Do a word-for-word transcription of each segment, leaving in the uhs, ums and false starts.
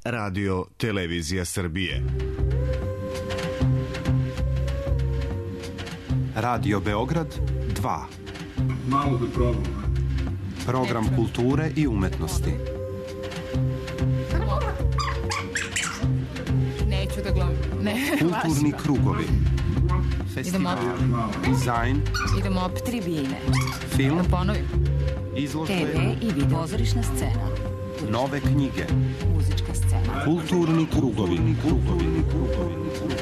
Radio Televizija Srbije. Radio Beograd dva. Malo da probam. Program kulture i umetnosti. Neću da glumim. Ne, kulturni krugovi. Festival, dizajn. Idemo opet tribine. Film, da ponovim. Izložbe, te ve i video, pozorišna scena, nove knjige, muzička scena, kulturni krugovi, krugovi, krugovi.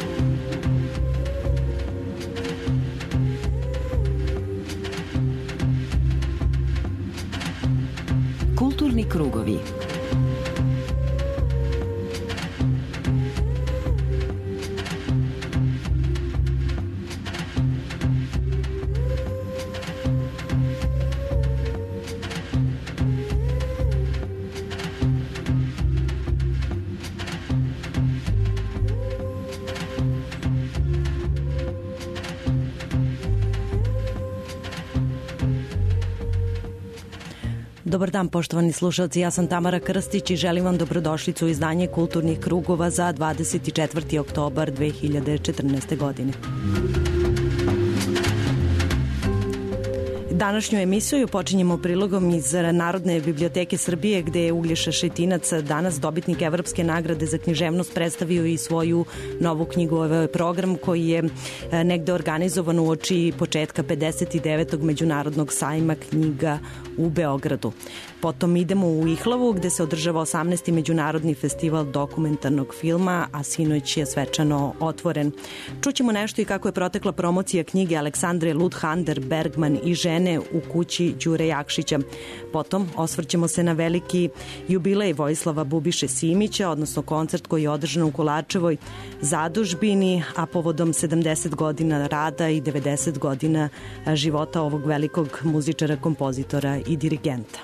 Kulturni krugovi. Dobar dan, poštovani slušalci, ja sam Tamara Krstić i želim vam dobrodošlicu u izdanje Kulturnih krugova za dvadeset četvrti oktobar dve hiljade četrnaeste. godine. Današnju emisiju počinjemo prilogom iz Narodne biblioteke Srbije, gde je Uglješa Šetinac, danas dobitnik Evropske nagrade za književnost, predstavio i svoju novu knjigu. Ovo je program koji je negde organizovan uoči početka pedeset devetog Međunarodnog sajma knjiga u Beogradu. Potom idemo u Ihlavu, gde se održava osamnaesti Međunarodni festival dokumentarnog filma, a sinoć je svečano otvoren. Čućemo nešto i kako je protekla promocija knjige Aleksandre Ludhander Bergman i žene u kući Đure Jakšića. Potom osvrćemo se na veliki jubilej Vojislava Bubiše Simića, odnosno koncert koji je održan u Kolarčevoj zadužbini, a povodom sedamdeset godina rada i devedeset godina života ovog velikog muzičara, kompozitora i dirigenta.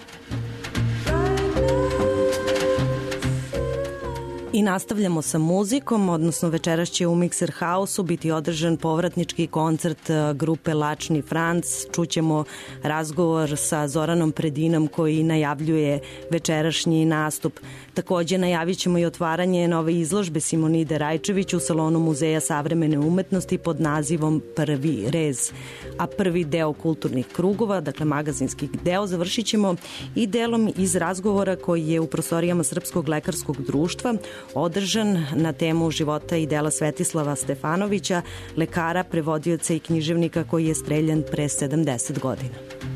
I nastavljamo sa muzikom, odnosno večeras će u Mixer House-u biti održan povratnički koncert grupe Lačni Franc. Čućemo razgovor sa Zoranom Predinom koji najavljuje večerašnji nastup. Takođe najavit ćemo i otvaranje nove izložbe Simonide Rajčević u salonu Muzeja savremene umetnosti pod nazivom Prvi rez. A prvi deo kulturnih krugova, dakle magazinski deo, završit ćemo i delom iz razgovora koji je u prostorijama Srpskog lekarskog društva održan na temu života i dela Svetislava Stefanovića, lekara, prevodioca i književnika koji je streljan pre sedamdeset godina.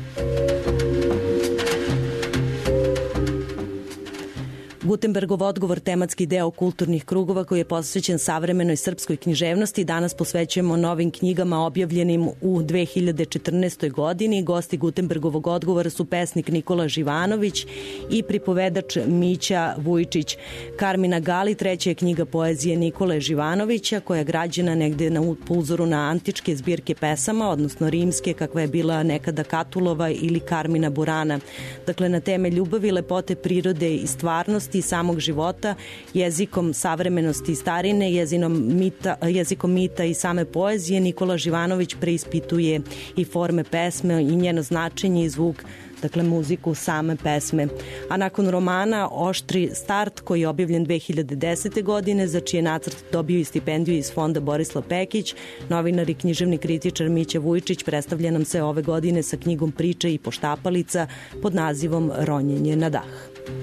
Gutenbergov odgovor, tematski deo kulturnih krugova koji je posvećen savremenoj srpskoj književnosti. Danas posvećujemo novim knjigama objavljenim u dve hiljade četrnaestoj. godini. Gosti Gutenbergovog odgovora su pesnik Nikola Živanović i pripovedač Mića Vujčić. Karmina Gali treća je knjiga poezije Nikole Živanovića, koja je građena negde na uzoru na antičke zbirke pesama, odnosno rimske, kakva je bila nekada Katulova ili Karmina Burana. Dakle, na teme ljubavi, lepote prirode i stvarnosti i samog života, jezikom savremenosti i starine, jezinom mita, jezikom mita i same poezije, Nikola Živanović preispituje i forme pesme i njeno značenje i zvuk, dakle muziku same pesme. A nakon romana Oštri start, koji je objavljen dve hiljade desete. godine, za čiji je nacrt dobio i stipendiju iz fonda Borislav Pekić, novinar i književni kritičar Mića Vujčić predstavlja nam se ove godine sa knjigom Priče i poštapalica pod nazivom Ronjenje na dah.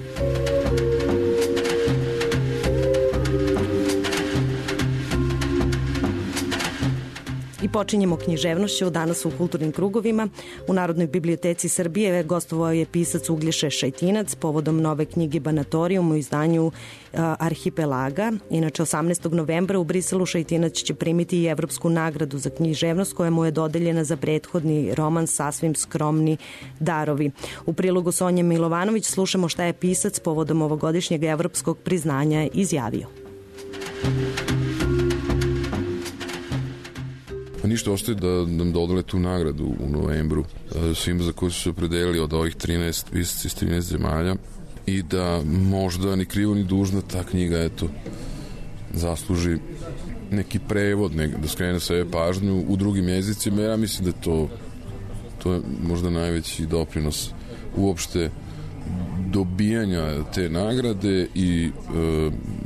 I počinjemo književnošću danas u kulturnim krugovima. U Narodnoj biblioteci Srbije gostovao je pisac Uglješa Šetinac povodom nove knjige Banatorijum u izdanju Arhipelaga. Inače, osamnaestog novembra u Briselu Šetinac će primiti i Evropsku nagradu za književnost koja mu je dodeljena za prethodni roman Sasvim skromni darovi. U prilogu Sonje Milovanović slušamo šta je pisac povodom ovogodišnjeg evropskog priznanja izjavio. Pa ništa, ostaje da nam dodele tu nagradu u novembru svima za koji su se opredelili od ovih trinaest pisaca iz trinaest zemalja i da možda ni krivo ni dužno ta knjiga eto zasluži neki prevod, nek, da skrene sebe pažnju u drugim jezicima. Ja mislim da to to je možda najveći doprinos uopšte dobijanja te nagrade i e,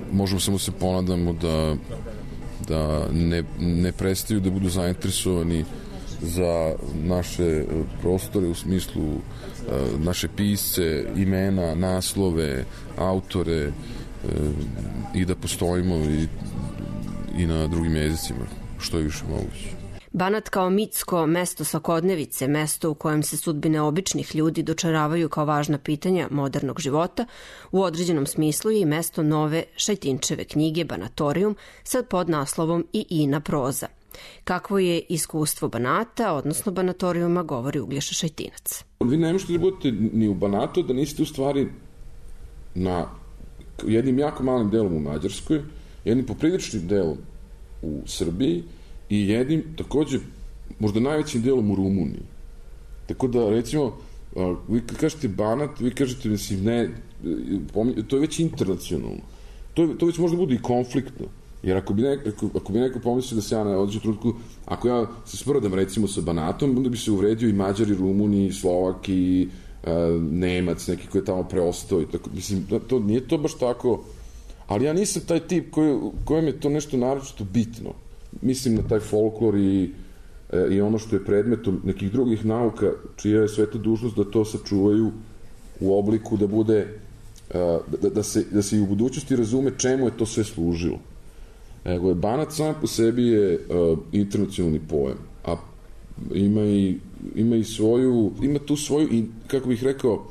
možemo samo se ponadamo da, da ne, ne prestaju da budu zainteresovani za naše prostore u smislu naše pisce, imena, naslove, autore i da postojimo i, i na drugim jezicima, što je više moguće. Banat kao mitsko mesto svakodnevice, mesto u kojem se sudbine običnih ljudi dočaravaju kao važna pitanja modernog života, u određenom smislu je i mesto nove Šajtinčeve knjige Banatorijum sa podnaslovom I Ina proza. Kakvo je iskustvo Banata, odnosno Banatorijuma, govori Uglješa Šajtinac. Vi ne možete da budete ni u Banatu da niste u stvari na jednim jako malim delom u Mađarskoj, jednim popriličnim delom u Srbiji i jednim takođe možda najvećim delom u Rumuniji. Tako da recimo vi kad kažete Banat, vi kažete mislim ne, to je već internacionalno. To, to već možda bude i konfliktno. Jer ako bi, neko, ako, ako bi neko pomislio da se ja na određenu trutku, ako ja se sprdam recimo sa Banatom, onda bi se uvredio i Mađar, i Rumun, i Slovak, i uh, Nemac, neki koji je tamo preostao. I tako, mislim, to, nije to baš tako, ali ja nisam taj tip koji, kojem je to nešto naročito bitno. Mislim na taj folklor i, i ono što je predmetom nekih drugih nauka, čija je sveta dužnost da to sačuvaju u obliku da bude, uh, da, da, se, da se i u budućnosti razume čemu je to sve služilo. Evo, Banat sam po sebi je uh, internacionalni pojam, a ima i, ima i svoju, ima tu svoju, kako bih rekao,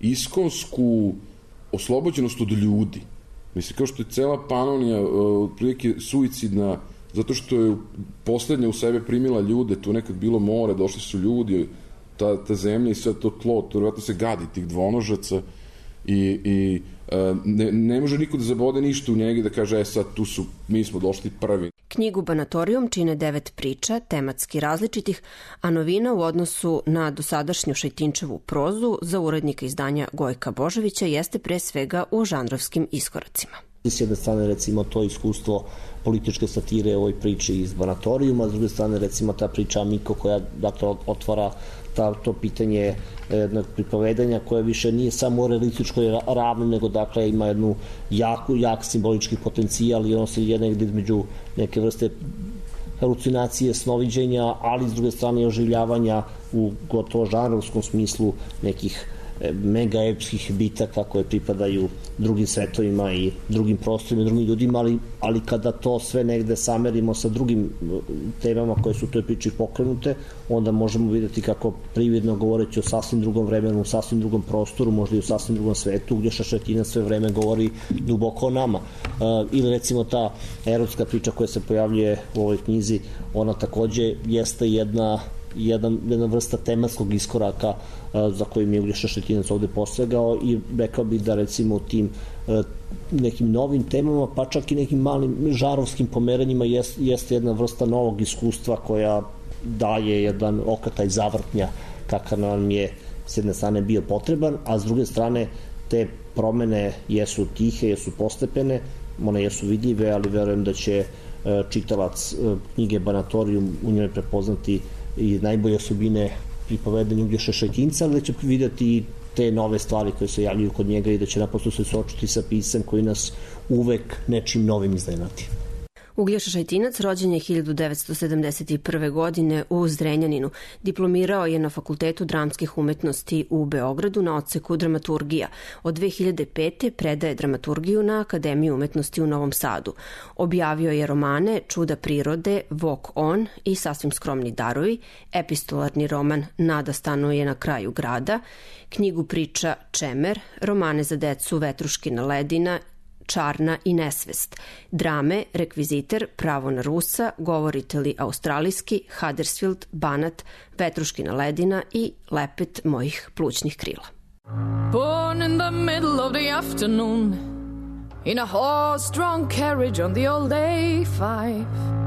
iskonsku oslobođenost od ljudi. Mislim, kao što je cela Panonija uh, prilike suicidna, zato što je poslednja u sebe primila ljude, tu nekad bilo more, došli su ljudi, ta, ta zemlja i sve to tlo, to vjerojatno se gadi tih dvonožaca i, i Ne, ne može niko da zabode ništa u njega i da kaže, e sad, tu su, mi smo došli prvi. Knjigu Banatorijum čine devet priča, tematski različitih, a novina u odnosu na dosadašnju Šajtinčevu prozu za urednika izdanja Gojka Božovića jeste pre svega u žanrovskim iskoracima. S jedne strane, recimo, to iskustvo političke satire u ovoj priči iz Banatorijuma, s druge strane, recimo, ta priča Miko koja, dakle, otvara ta, to pitanje jednog pripovedanja koje više nije samo realističkoj ravni, nego, dakle, ima jednu jaku, jak simbolički potencijal i ono se je negde između neke vrste halucinacije, snoviđenja, ali s druge strane oživljavanja u gotovo žanrovskom smislu nekih mega epskih bitaka koje pripadaju drugim svetovima i drugim prostorima i drugim ljudima, ali, ali kada to sve negde samerimo sa drugim temama koje su u toj priči pokrenute, onda možemo videti kako prividno govoreći o sasvim drugom vremenu, u sasvim drugom prostoru, možda i u sasvim drugom svetu, Uglješa Šajtinac sve vreme govori duboko o nama. Uh, ili recimo ta erotska priča koja se pojavljuje u ovoj knjizi, ona takođe jeste jedna Jedan, jedna vrsta tematskog iskoraka a, za kojim je Uglješa Šajtinac ovde posegao i rekao bih da recimo u tim a, nekim novim temama, pa čak i nekim malim žarovskim pomeranjima jest, jeste jedna vrsta novog iskustva koja daje jedan okataj zavrtnja kakav nam je s jedne strane bio potreban, a s druge strane te promene jesu tihe, jesu postepene, one jesu vidljive, ali verujem da će a, čitalac a, knjige Banatorijum u njoj prepoznati i najbolje osobine pripovedanja Uglješe Šajtinca, ali da će vidjeti te nove stvari koje se javljaju kod njega i da će naprosto se suočiti sa pisem koji nas uvek nečim novim iznenadi. Uglješa Šajtinac rođen je hiljadu devetsto sedamdeset prve. godine u Zrenjaninu. Diplomirao je na Fakultetu dramskih umetnosti u Beogradu na odseku dramaturgija. Od dve hiljade pete. predaje dramaturgiju na Akademiji umetnosti u Novom Sadu. Objavio je romane Čuda prirode, Walk on i Sasvim skromni darovi, epistolarni roman Nada stanuje na kraju grada, knjigu priča Čemer, romane za decu Vetruškina ledina, Čarna i nesvest, drame, Rekviziter, Pravo na Rusa, Govorite li australijski, Huddersfield, Banat, Vetruškina ledina i Lepet mojih plućnih krila. Born in the middle of the afternoon in a horse-drawn carriage on the old A five.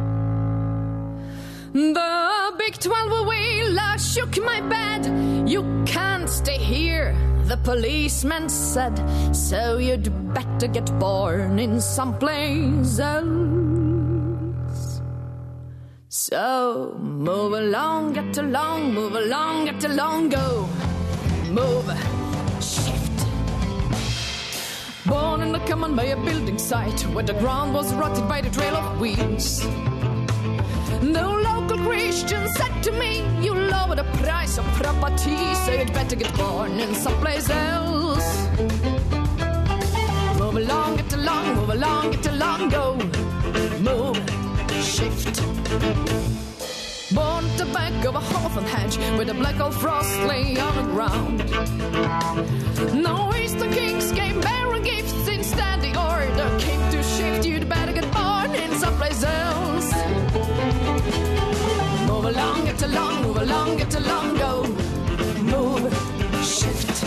The big twelve-wheeler shook my bed. You can't stay here, the policeman said, so you'd better get born in someplace else. So move along, get along, move along, get along, go. Move, shift. Born in a common by a building site where the ground was rotted by the trail of weeds. No local Christian said to me, you lower the price of property, so you'd better get born in someplace else. Move along, get along, move along, get along, go. Move, shift. Born at the back of a hawthorn hedge where the black old frost lay on the ground. No eastern kings gave barren gifts, instead the order came to shift. You'd better get born in someplace else. Move along, get along, move along, get along, go. Move, shift.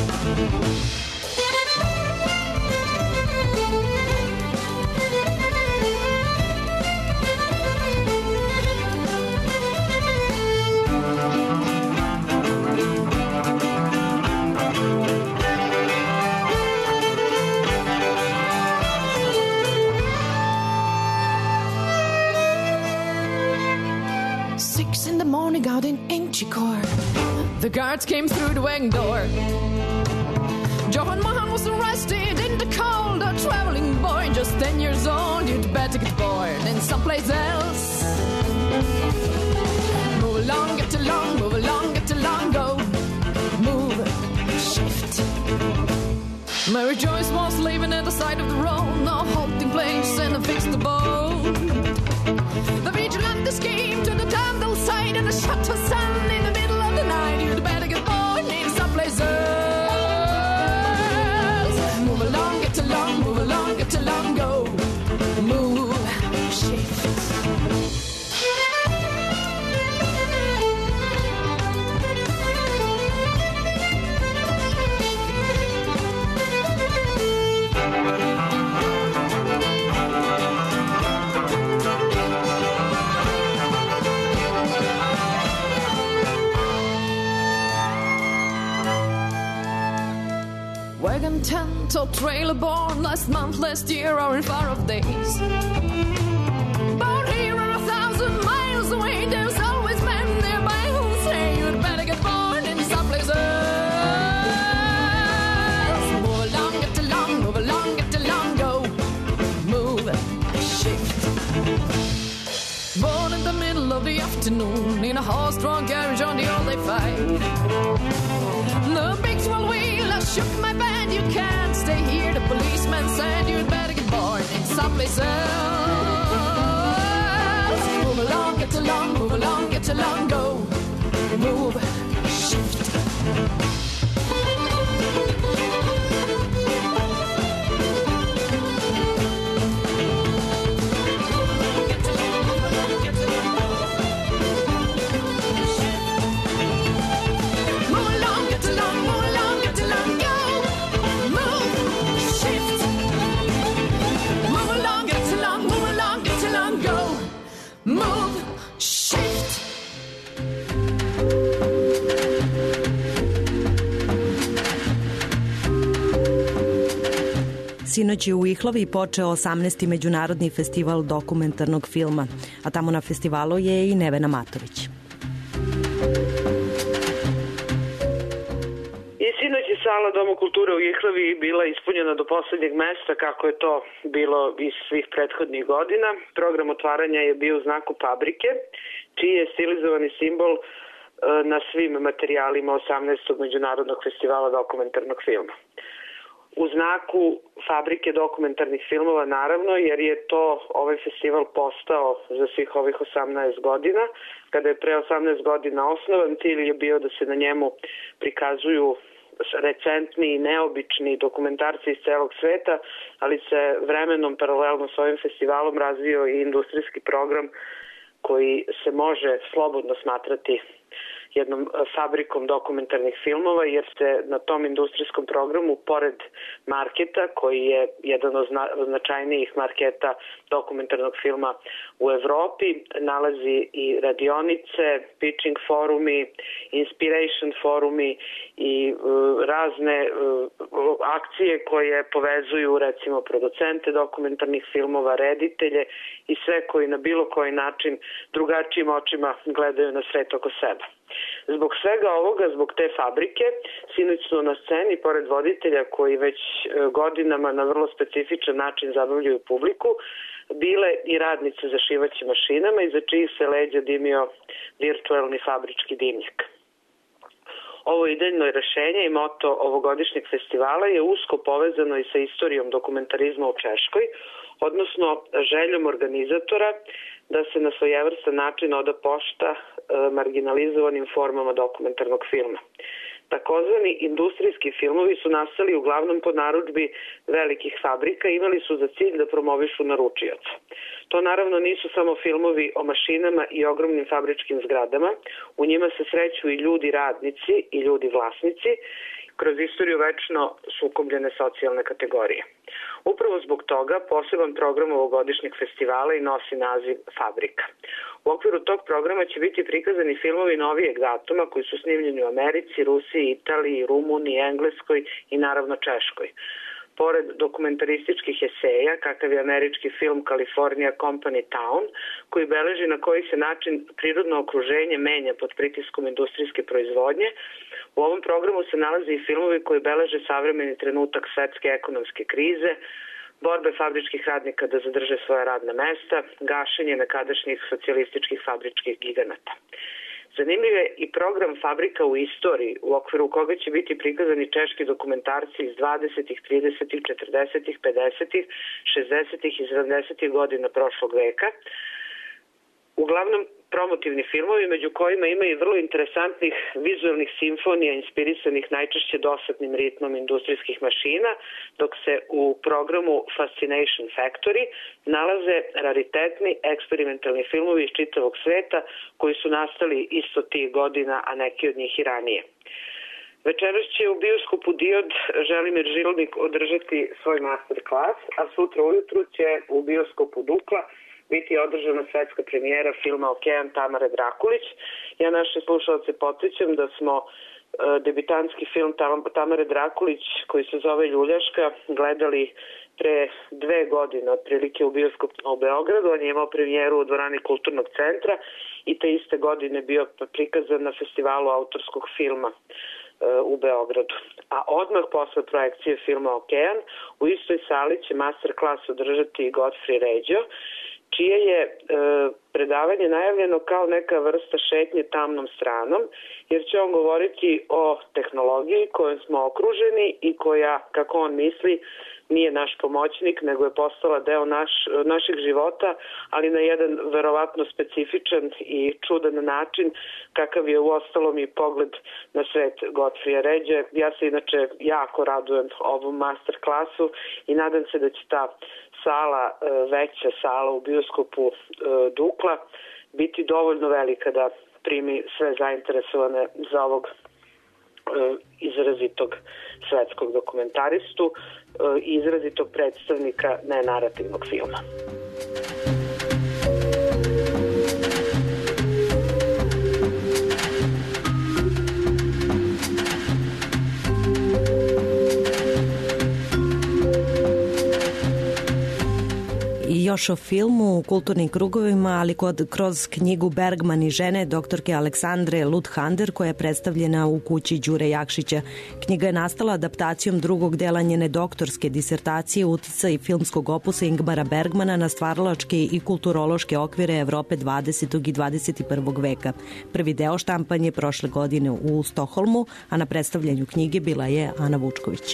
Six in the morning out in Inchicore, the guards came through the wing door. Johan Mahan was arrested in the cold, a traveling boy just ten years old. You'd better get born in someplace else. Move along, get along, move along, get along, go. Move, shift. Mary Joyce was living at the side of the road, no halting place and a fixed abode. The vigilantes came to the Dandel side and shot her son in the middle of the night. You'd better get born in someplace else. Move along, get along, move along, get along, go. Move, shift. Wagon tent or trailer born last month, last year, or in far off days. Born here or a thousand miles away, there's always men nearby who say you'd better get born in someplace else. Move along, get along, move along, get along, go. Move, shift. Born in the middle of the afternoon in a horse-drawn carriage on the all-day fight. The big swell wheel, I shook my bed. You can't stay here, the policeman said you'd better get born in someplace else. Move along, get along, move along, get along, go. Move, shift. Move, shift. Sinoć je u Ihlovi počeo osamnaesti međunarodni festival dokumentarnog filma, a tamo na festivalu je i Nevena Matović. I sinoć je sala Doma kulture u Ihlovi bila ispunjena do poslednjeg mesta, kako je to bilo iz svih prethodnih godina. Program otvaranja je bio u znaku Fabrike, čiji je stilizovani simbol na svim materijalima osamnaestog međunarodnog festivala dokumentarnog filma. U znaku Fabrike dokumentarnih filmova, naravno, jer je to ovaj festival postao za svih ovih osamnaest godina. Kada je pre osamnaest godina osnovan, cilj je bio da se na njemu prikazuju recentni i neobični dokumentarci iz celog sveta, ali se vremenom paralelno s ovim festivalom razvio i industrijski program koji se može slobodno smatrati jednom fabrikom dokumentarnih filmova, jer se na tom industrijskom programu, pored marketa, koji je jedan od značajnijih marketa dokumentarnog filma u Evropi, nalazi i radionice, pitching forumi, inspiration forumi i uh, razne uh, akcije koje povezuju, recimo, producente dokumentarnih filmova, reditelje i sve koji na bilo koji način drugačijim očima gledaju na svet oko sebe. Zbog svega ovoga, zbog te fabrike, sinoć su na sceni, pored voditelja koji već godinama na vrlo specifičan način zabavljaju publiku, bile i radnice za šivaćim mašinama i za čijih se leđa dimio virtuelni fabrički dimnjak. Ovo idejno rešenje i moto ovogodišnjeg festivala je usko povezano i sa istorijom dokumentarizma u Češkoj, odnosno željom organizatora da se na svojevrstan način oda pošta marginalizovanim formama dokumentarnog filma. Takozvani industrijski filmovi su nastali uglavnom po narudžbi velikih fabrika i imali su za cilj da promovišu naručioca. To naravno nisu samo filmovi o mašinama i ogromnim fabričkim zgradama, u njima se sreću i ljudi radnici i ljudi vlasnici, kroz istoriju večno sukobljene socijalne kategorije. Upravo zbog toga poseban program ovogodišnjeg festivala i nosi naziv Fabrika. U okviru tog programa će biti prikazani filmovi novijeg datuma koji su snimljeni u Americi, Rusiji, Italiji, Rumuniji, Engleskoj i naravno Češkoj. Pored dokumentarističkih eseja, kakav je američki film California Company Town, koji beleži na koji se način prirodno okruženje menja pod pritiskom industrijske proizvodnje, u ovom programu se nalaze i filmovi koji beleže savremeni trenutak svetske ekonomske krize, borbe fabričkih radnika da zadrže svoja radna mesta, gašenje nekadašnjih socijalističkih fabričkih giganata. Zanimljiv je i program Fabrika u istoriji, u okviru koga će biti prikazani češki dokumentarci iz dvadesetih, tridesetih, četrdesetih, pedesetih, šezdesetih i sedamdesetih godina prošlog veka. Uglavnom promotivni filmovi, među kojima ima i vrlo interesantnih vizualnih simfonija inspirisanih najčešće dosadnim ritmom industrijskih mašina, dok se u programu Fascination Factory nalaze raritetni eksperimentalni filmovi iz čitavog sveta koji su nastali isto tih godina, a neki od njih i ranije. Večeras će u bioskopu Diod Želimir Žilnik održati svoj masterclass, a sutra ujutru će u bioskopu Dukla biti održana svetska premijera filma Okean Tamare Drakulić. Ja naše slušalce podsjećam da smo debitanski film Tamare Drakulić, koji se zove Ljuljaška, gledali pre dve godine, otprilike u bioskopu u Beogradu. On je imao premijeru u dvorani Kulturnog centra i te iste godine bio prikazan na festivalu autorskog filma u Beogradu. A odmah posle projekcije filma Okean u istoj sali će masterclass održati Godfrey Ređo, čije je e, predavanje najavljeno kao neka vrsta šetnje tamnom stranom, jer će on govoriti o tehnologiji kojom smo okruženi i koja, kako on misli, nije naš pomoćnik, nego je postala deo naš, naših života, ali na jedan verovatno specifičan i čudan način, kakav je uostalom i pogled na svet Godfrija Ređe. Ja se inače jako radujem ovom masterclassu i nadam se da će ta sala, veća sala u bioskopu Dukla, biti dovoljno velika da primi sve zainteresovane za ovog izrazitog svetskog dokumentaristu i izrazitog predstavnika nenarativnog filma. I još o filmu u kulturnim krugovima, ali kod, kroz knjigu Bergman i žene doktorke Aleksandre Luthander, koja je predstavljena u kući Đure Jakšića. Knjiga je nastala adaptacijom drugog dela njene doktorske disertacije Uticaj filmskog opusa Ingmara Bergmana na stvaralačke i kulturološke okvire Evrope dvadesetog i dvadeset i prvog veka. Prvi deo štampan je prošle godine u Stokholmu, a na predstavljanju knjige bila je Ana Vučković.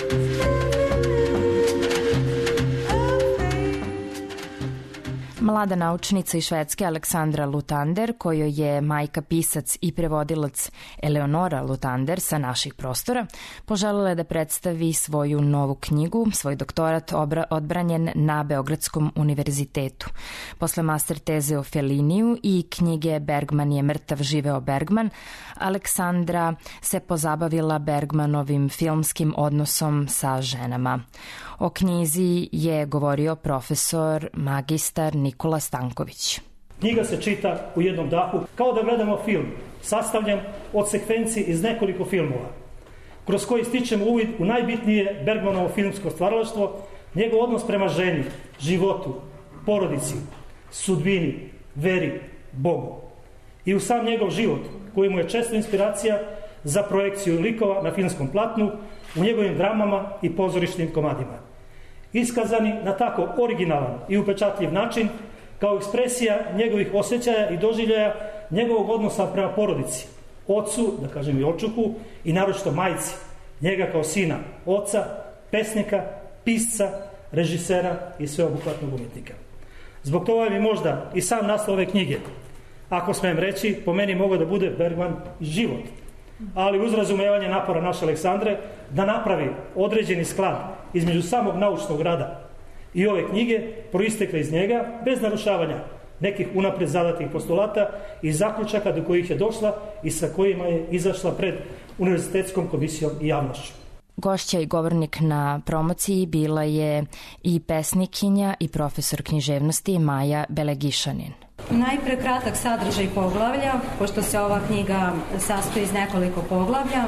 Mlada naučnica iz Švedske Aleksandra Luthander, kojoj je majka pisac i prevodilac Eleonora Luthander sa naših prostora, poželjela je da predstavi svoju novu knjigu, svoj doktorat odbranjen na Beogradskom univerzitetu. Posle master teze o Felliniju i knjige Bergman je mrtav, živeo Bergman, Aleksandra se pozabavila Bergmanovim filmskim odnosom sa ženama. O knjizi je govorio profesor magistar Nikola Stanković. Knjiga se čita u jednom dahu, kao da gledamo film, sastavljen od sekvenci iz nekoliko filmova, kroz koji stičemo uvid u najbitnije Bergmanovo filmsko stvaralaštvo, njegov odnos prema ženi, životu, porodici, sudbini, veri, Bogu. i u sam njegov život, koji mu je često inspiracija za projekciju likova na filmskom platnu, u njegovim dramama i pozorišnim komadima. Iskazani na tako originalan i upečatljiv način, kao ekspresija njegovih osjećaja i doživljaja njegovog odnosa prema porodici, ocu, da kažem i očuhu, i naročito majci, njega kao sina, oca, pesnika, pisca, režisera i sveobuhvatnog umjetnika. Zbog toga bi možda i sam naslov ove knjige, ako smem reći, po meni mogao da bude Bergman život, ali uz razumevanje napora naše Aleksandre da napravi određeni sklad između samog naučnog rada i ove knjige proistekle iz njega, bez narušavanja nekih unapred zadatih postulata i zaključaka do kojih je došla i sa kojima je izašla pred univerzitetskom komisijom i javnošću. Gošća i govornik na promociji bila je i pesnikinja i profesor književnosti Maja Belegišanin. Najpre kratak sadržaj poglavlja, pošto se ova knjiga sastoji iz nekoliko poglavlja.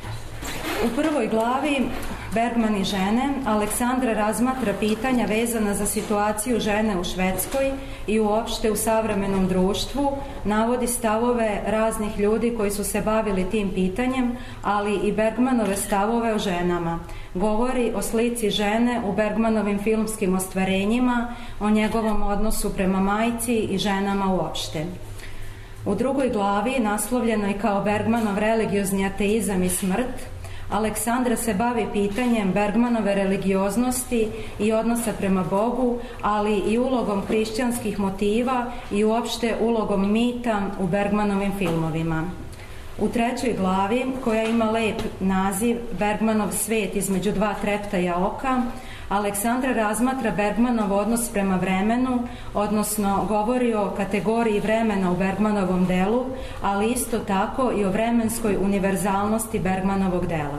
U prvoj glavi Bergman i žene, Aleksandra razmatra pitanja vezana za situaciju žene u Švedskoj i uopšte u savremenom društvu, navodi stavove raznih ljudi koji su se bavili tim pitanjem, ali i Bergmanove stavove o ženama. Govori o slici žene u Bergmanovim filmskim ostvarenjima, o njegovom odnosu prema majci i ženama uopšte. U drugoj glavi, naslovljenoj kao Bergmanov religiozni ateizam i smrt, Aleksandra se bavi pitanjem Bergmanove religioznosti i odnosa prema Bogu, ali i ulogom hrišćanskih motiva i uopšte ulogom mita u Bergmanovim filmovima. U trećoj glavi, koja ima lep naziv Bergmanov svet između dva treptaja oka, Aleksandra razmatra Bergmanov odnos prema vremenu, odnosno govori o kategoriji vremena u Bergmanovom delu, ali isto tako i o vremenskoj univerzalnosti Bergmanovog dela.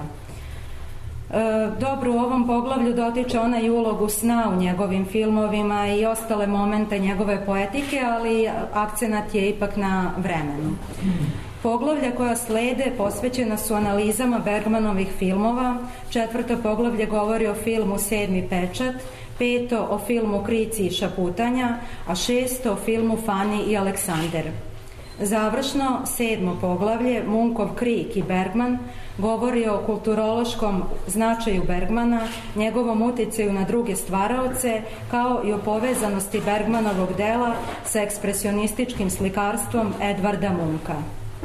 E, dobro, u ovom poglavlju dotiče ona i ulogu sna u njegovim filmovima i ostale momente njegove poetike, ali akcenat je ipak na vremenu. Poglavlja koja slede posvećena su analizama Bergmanovih filmova. Četvrto poglavlje govori o filmu Sedmi pečat, peto o filmu Krici i šaputanja, a šesto o filmu Fani i Aleksander. Završno, sedmo poglavlje, Munkov krik i Bergman, govori o kulturološkom značaju Bergmana, njegovom uticaju na druge stvaraoce, kao i o povezanosti Bergmanovog dela sa ekspresionističkim slikarstvom Edvarda Munka.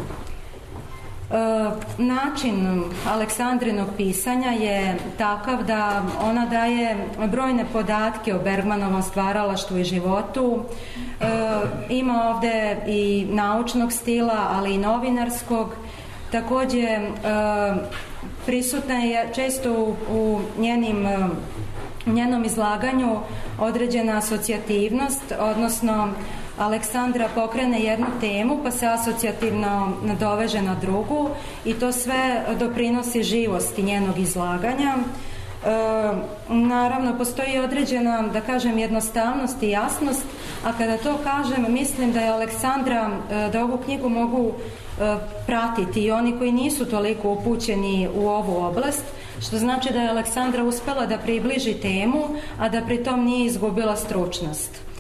E, način Aleksandrinog pisanja je takav da ona daje brojne podatke o Bergmanovom stvaralaštvu i životu. E, ima ovde i naučnog stila, ali i novinarskog. Takođe, e, prisutna je često u, u njenim, u njenom izlaganju određena asocijativnost, odnosno Aleksandra pokrene jednu temu pa se asocijativno nadoveže na drugu i to sve doprinosi živosti njenog izlaganja. E, naravno, postoji određena, da kažem, jednostavnost i jasnost, a kada to kažem, mislim da je Aleksandra, da ovu knjigu mogu e, pratiti i oni koji nisu toliko upućeni u ovu oblast, što znači da je Aleksandra uspela da približi temu, a da pritom nije izgubila stručnost.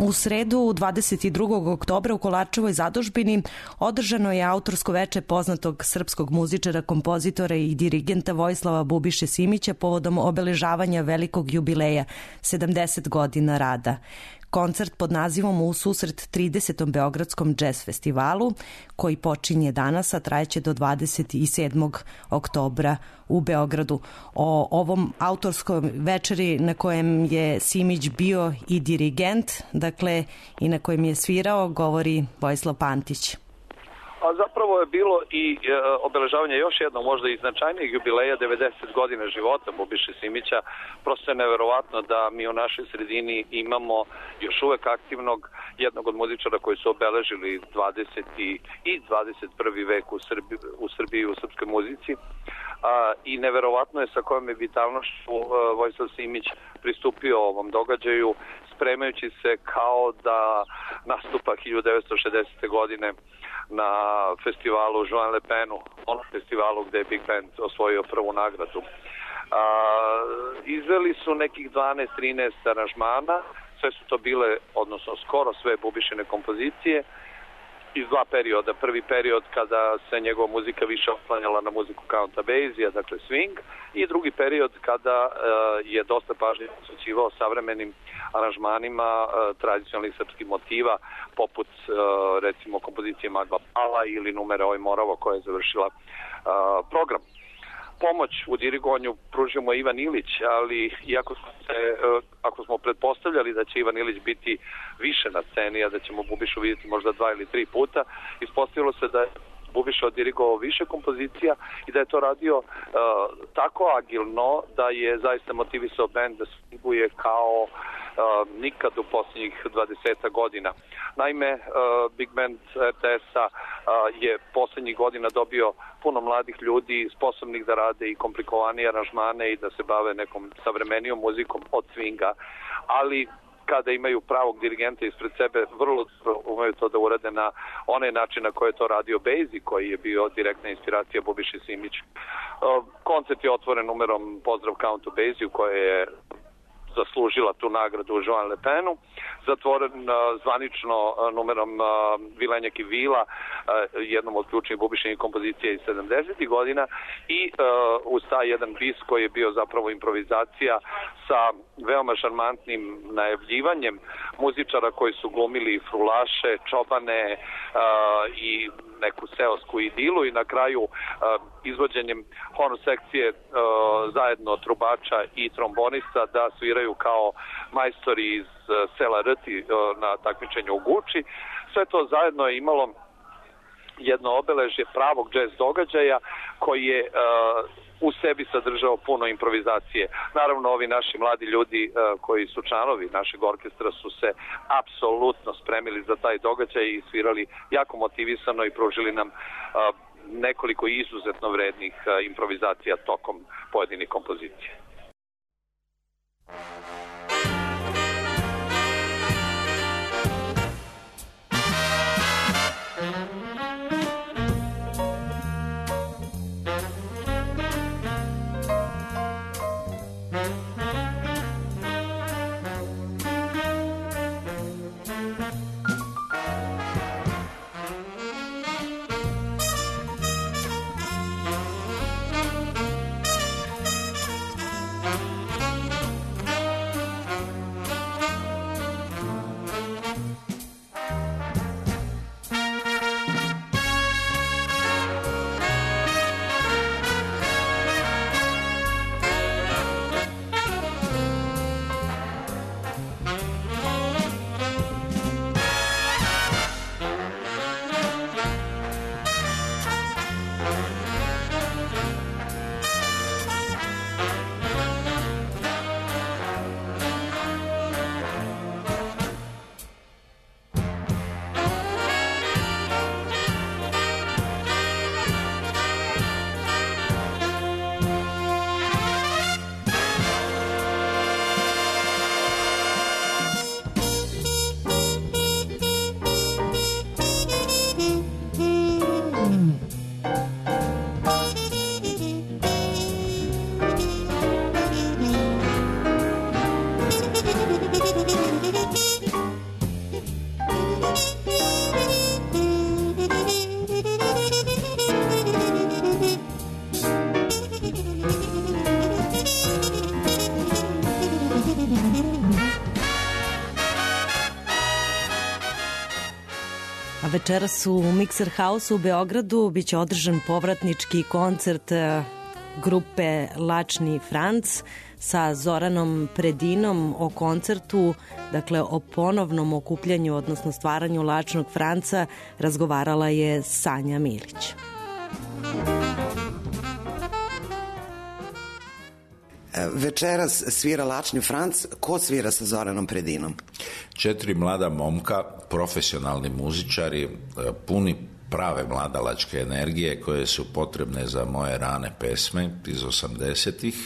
U sredu dvadeset drugog oktobra u Kolarčevoj zadužbini održano je autorsko veče poznatog srpskog muzičara, kompozitora i dirigenta Vojislava Bubiše Simića povodom obeležavanja velikog jubileja, sedamdeset godina rada. Koncert pod nazivom U susret tridesetom Beogradskom džez festivalu, koji počinje danas, a trajeće do dvadeset sedmog oktobra u Beogradu. O ovom autorskom večeri na kojem je Simić bio i dirigent, dakle i na kojem je svirao, govori Vojislav Pantić. A zapravo je bilo i e, obeležavanje još jednog, možda i značajnijeg jubileja, devedeset godina života Bubiše Simića. Prosto je neverovatno da mi u našoj sredini imamo još uvek aktivnog jednog od muzičara koji su obeležili dvadeseti i dvadeset prvi vek u Srbiji, u Srbiji, u srpskoj muzici. A, I neverovatno je sa kojom je vitalnošću a, Vojislav Simić pristupio ovom događaju, spremajući se kao da nastupa hiljadu devetsto šezdesete. godine na festivalu Joan Le Penu, onom festivalu gde je Big Band osvojio prvu nagradu. A, izveli su nekih dvanaest trinaest aranžmana, sve su to bile, odnosno skoro sve Bubišine kompozicije, iz dva perioda. Prvi period kada se njegova muzika više oslanjala na muziku Counta Basie, dakle swing, i drugi period kada uh, je dosta pažnje posvećivao savremenim aranžmanima uh, tradicionalnih srpskih motiva, poput uh, recimo kompozicije Magva Pala ili Numere Oj Moravo, koja je završila uh, program. Pomoć u dirigovanju pružio mu Ivan Ilić, ali iako smo se, ako smo pretpostavljali da će Ivan Ilić biti više na sceni, a da ćemo Bubišu vidjeti možda dva ili tri puta, ispostavilo se da je Bubiša dirigovao više kompozicija i da je to radio uh, tako agilno da je zaista motivisao bend da swinguje kao uh, nikad u posljednjih dvadeset godina. Naime, uh, Big Band R T S-a uh, je posljednjih godina dobio puno mladih ljudi sposobnih da rade i komplikovanije aranžmane i da se bave nekom savremenijom muzikom od swinga, ali kada imaju pravog dirigenta ispred sebe, vrlo umeju to da urade na onaj način na koji je to radio Basie, koji je bio direktna inspiracija Bubiši Simić. Koncert je otvoren numerom Pozdrav Countu Basie, koja je zaslužila tu nagradu u Joan Le Penu, zatvoren uh, zvanično uh, numerom uh, Vilenjak i Vila, uh, jednom od ključnih Bubišinih kompozicija iz sedamdesetih godina, i uh, uz taj jedan bis koji je bio zapravo improvizacija sa veoma šarmantnim najavljivanjem muzičara koji su glumili frulaše, čobane uh, i neku seosku idilu, i na kraju uh, izvođenjem horn sekcije uh, zajedno trubača i trombonista da sviraju kao majstori iz uh, sela Rti uh, na takmičenju u Guči. Sve to zajedno je imalo jedno obeležje pravog džez događaja koji je uh, u sebi sadržao puno improvizacije. Naravno, ovi naši mladi ljudi uh, koji su članovi našeg orkestra su se apsolutno spremili za taj događaj i svirali jako motivisano i pružili nam uh, nekoliko izuzetno vrednih uh, improvizacija tokom pojedinih kompozicija. večeras u Mixer House u Beogradu biće održan povratnički koncert grupe Lačni Franc sa Zoranom Predinom. O koncertu, dakle o ponovnom okupljanju, odnosno stvaranju Lačnog Franca, razgovarala je Sanja Milić. Večeras svira Lačni Franc. Ko svira sa Zoranom Predinom? Četiri mlada momka, profesionalni muzičari, puni prave mladalačke energije koje su potrebne za moje rane pesme iz osamdesetih,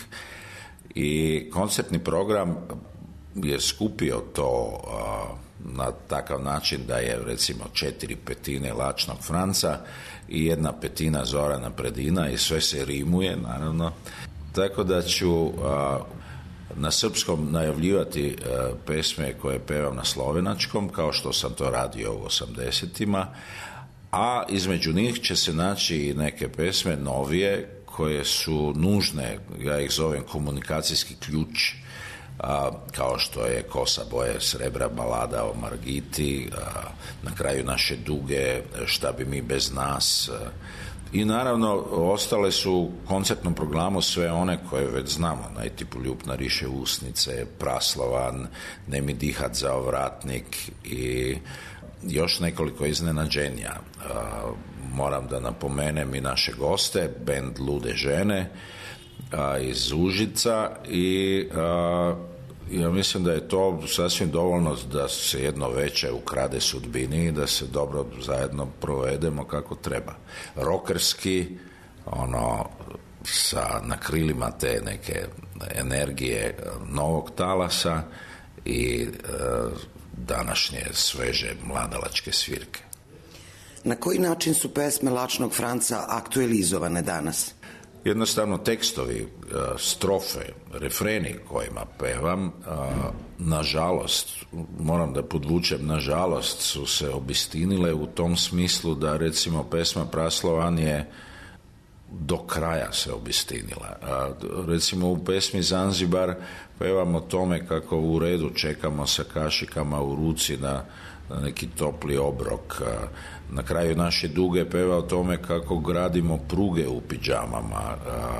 i koncertni program je skupio to na takav način da je recimo četiri petine Lačnog Franca i jedna petina Zorana Predina i sve se rimuje, naravno. Tako da ću a, na srpskom najavljivati a, pesme koje pevam na slovenačkom, kao što sam to radio u osamdesetima, a između njih će se naći i neke pesme novije koje su nužne, ja ih zovem komunikacijski ključ, a, kao što je Kosa boje srebra, balada o Margiti, a, Na kraju naše duge, Šta bi mi bez nas, a, i naravno ostale su u koncertnom programu sve one koje već znamo, najtipu Ljub nariše usnice, Praslovan, Ne mi dihat za ovratnik i još nekoliko iznenađenja. A, moram da napomenem i naše goste, bend Lude žene a, iz Užica, i a, ja mislim da je to sasvim dovoljno da se jedno veče ukrade sudbini i da se dobro zajedno provedemo kako treba. Rokerski, ono, sa na krilima te neke energije novog talasa i e, današnje sveže mladalačke svirke. Na koji način su pesme Lačnog Franca aktualizovane danas? Jednostavno tekstovi, strofe, refreni kojima pevam, nažalost, moram da podvučem, nažalost su se obistinile u tom smislu da recimo pesma Praslovan je do kraja se obistinila. Recimo u pesmi Zanzibar pevam o tome kako u redu čekamo sa kašikama u ruci na na neki topli obrok. Na kraju naše duge peva o tome kako gradimo pruge u pidžamama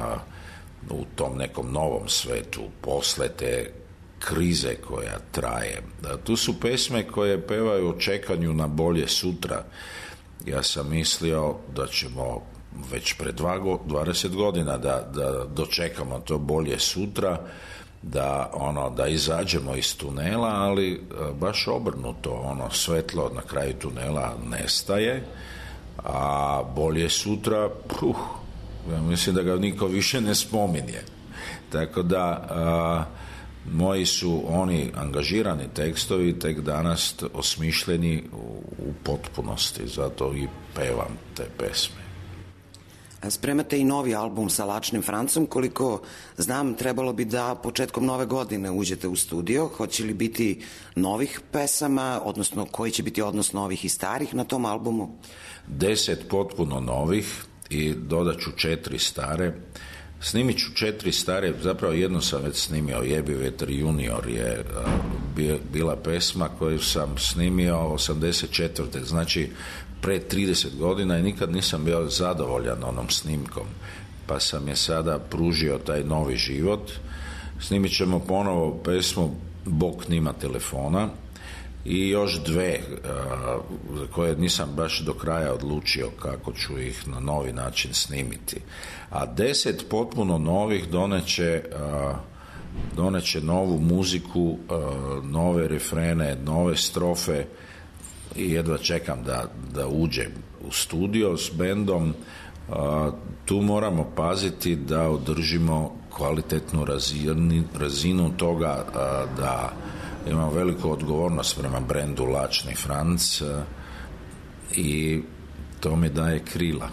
u tom nekom novom svetu posle te krize koja traje. Tu su pesme koje pevaju o čekanju na bolje sutra. Ja sam mislio da ćemo već pre dvadeset godina da, da dočekamo to bolje sutra, da ono da izađemo iz tunela, ali baš obrnuto, ono svetlo na kraju tunela nestaje, a bolje sutra, puh, ja mislim da ga niko više ne spominje. Tako da a, moji su oni angažirani tekstovi tek danas osmišljeni u, u potpunosti, zato i pevam te pesme. Spremate i novi album sa Lačnim Francom. Koliko znam, trebalo bi da početkom nove godine uđete u studio. Hoće li biti novih pesama, odnosno koji će biti odnos novih i starih na tom albumu? Deset potpuno novih i dodat ću četiri stare. Snimit ću četiri stare, zapravo jednu sam već snimio, Jebi vetar junior je bila pesma koju sam snimio osamdeset četvrte znači pre trideset godina, i nikad nisam bio zadovoljan onom snimkom, pa sam je sada pružio taj novi život. Snimit ćemo ponovo pesmu Bog nima telefona i još dve za koje nisam baš do kraja odlučio kako ću ih na novi način snimiti. A deset potpuno novih doneće doneće novu muziku, nove refrene, nove strofe, i jedva čekam da, da uđem u studio s bendom. Tu moramo paziti da održimo kvalitetnu razinu, razinu toga, da imamo veliku odgovornost prema brendu Lačni Franc, i to mi daje krila.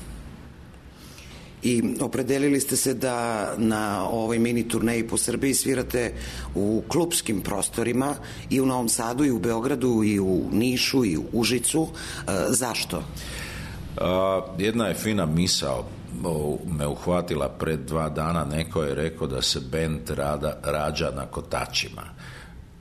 I opredelili ste se da na ovoj mini turneji po Srbiji svirate u klupskim prostorima i u Novom Sadu i u Beogradu i u Nišu i u Užicu. E, zašto? A, jedna je fina misao me uhvatila pred dva dana. Neko je rekao da se bend rada, rađa na kotačima.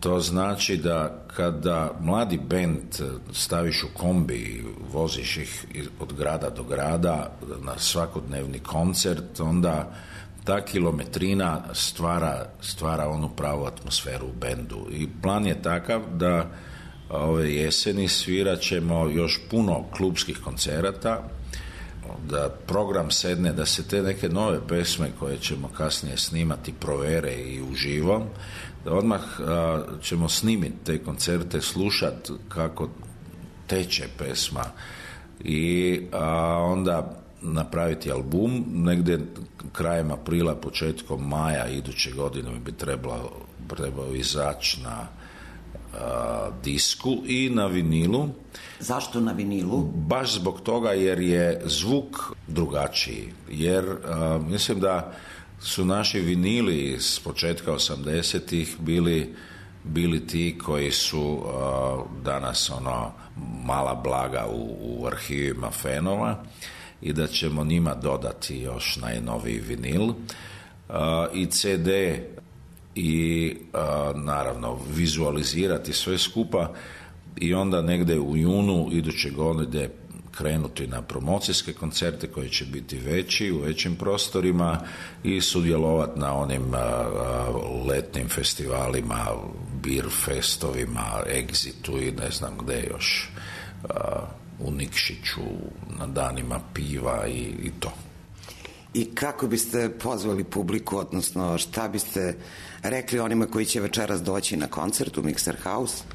To znači da kada mladi bend staviš u kombi i voziš ih od grada do grada na svakodnevni koncert, onda ta kilometrina stvara, stvara onu pravu atmosferu u bendu. I plan je takav da ove jeseni svirat ćemo još puno klubskih koncerata, da program sedne, da se te neke nove pesme koje ćemo kasnije snimati provere i uživo, da odmah a, ćemo snimiti te koncerte, slušati kako teče pesma i a, onda napraviti album. Negdje krajem aprila, početkom maja iduće godine bi trebalo, trebalo izaći na a, disku i na vinilu. Zašto na vinilu? Baš zbog toga jer je zvuk drugačiji. Jer a, mislim da su naši vinili s početka osamdesetih bili, bili ti koji su a, danas ono mala blaga u, u arhivima fanova i da ćemo njima dodati još najnoviji vinil a, i ce de i a, naravno vizualizirati sve skupa i onda negdje u junu iduće godine krenuti na promocijske koncerte koji će biti veći, u većim prostorima i sudjelovati na onim a, a, letnim festivalima, beer festovima, Exitu i ne znam gdje još, a, u Nikšiću, na danima piva i, i to. I kako biste pozvali publiku, odnosno šta biste rekli onima koji će večeras doći na koncert u Mixer House?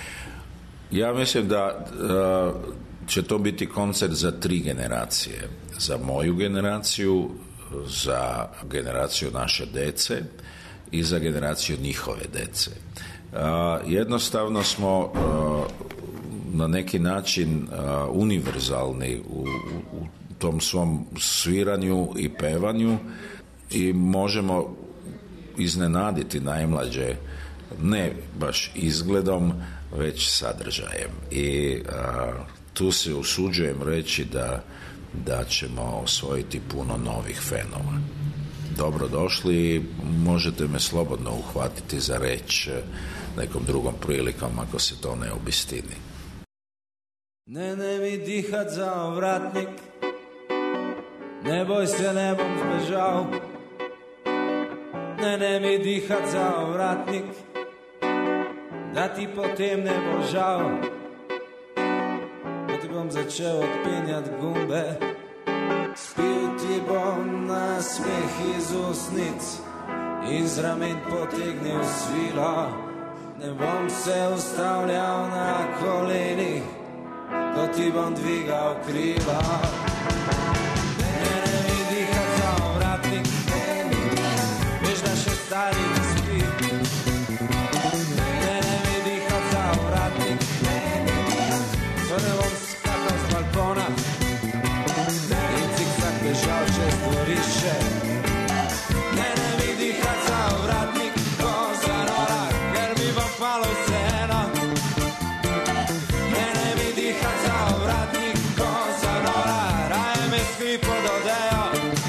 Ja mislim da uh, će to biti koncert za tri generacije. Za moju generaciju, za generaciju naše dece i za generaciju njihove dece. Uh, jednostavno smo uh, na neki način uh, univerzalni u, u, u tom svom sviranju i pevanju i možemo iznenaditi najmlađe ne baš izgledom, već sadržajem. I a, tu se usuđujem reći da, da ćemo osvojiti puno novih fanova. Dobrodošli i možete me slobodno uhvatiti za reč nekom drugom prilikom ako se to ne obistini. Ne, ne mi dihat za ovratnik, ne boj se, ne bom zbežal. Ne, ne mi dihat za ovratnik, da ti potem ne bo žal. Da ti bom začel odpenjat gumbe, spil ti bom na smeh iz usnic, iz ramen potegnil svilo. Ne bom se ustavljal na kolenih, ko ti bom dvigal krila. Ne, ne mi dihat za ovratnik, veš da še stari ne spi. Ne, ne mi dihat za ovratnik, ko ne bom skakal z balkona in ciksak bežal čez dvorišče. Ne, ne mi dihat za ovratnik, ko zanora, ker mi bom malo vseeno. Ne, ne mi dihat za ovratnik, ko zanora, raje me spri pod odejo.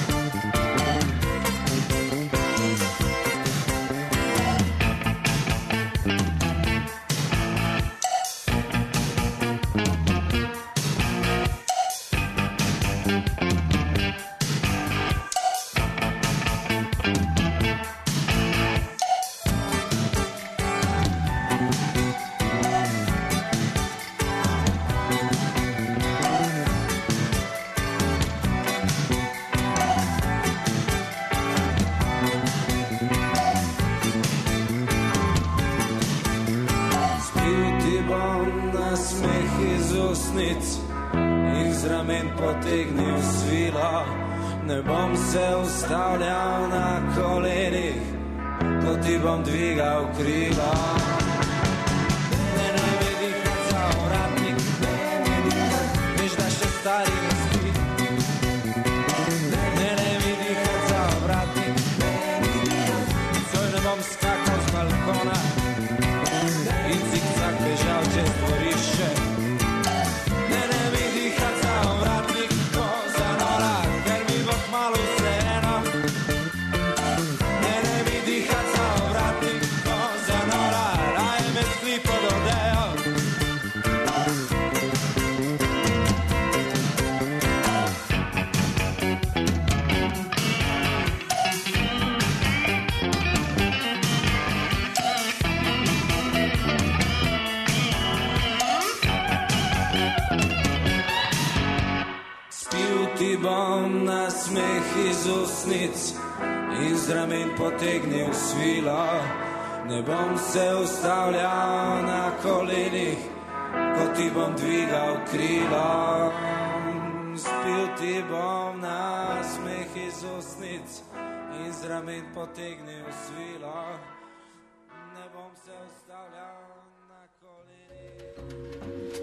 Iz ramen potegnil svilo, ne bom se ustavljal na kolenih, ko ti bom dvigal krilo. Ne, ne mi dihat za ovratnik, veš da še stari ne spi. Ne, ne mi dihat za ovratnik, soj ne bom skakal z balkona in cikcak bežal čez dvorišče. Malo vseeno. Ne, ne mi dihat za ovratnik, ko zanora, raje iz usnic, iz ramen potegnil svila. Ne bom se ustavljal na kolenih, ko ti bom dvigal krila. Spil ti bom na smeh iz usnic, iz ramen potegnil svila. Ne bom se ustavljal na kolenih.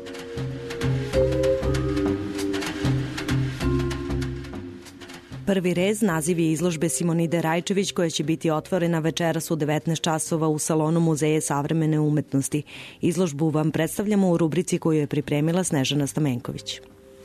Prvi rez naziv je izložbe Simonide Rajčević koja će biti otvorena večeras u devetnaest časova u salonu Muzeja savremene umetnosti. Izložbu vam predstavljamo u rubrici koju je pripremila Snežana Stamenković.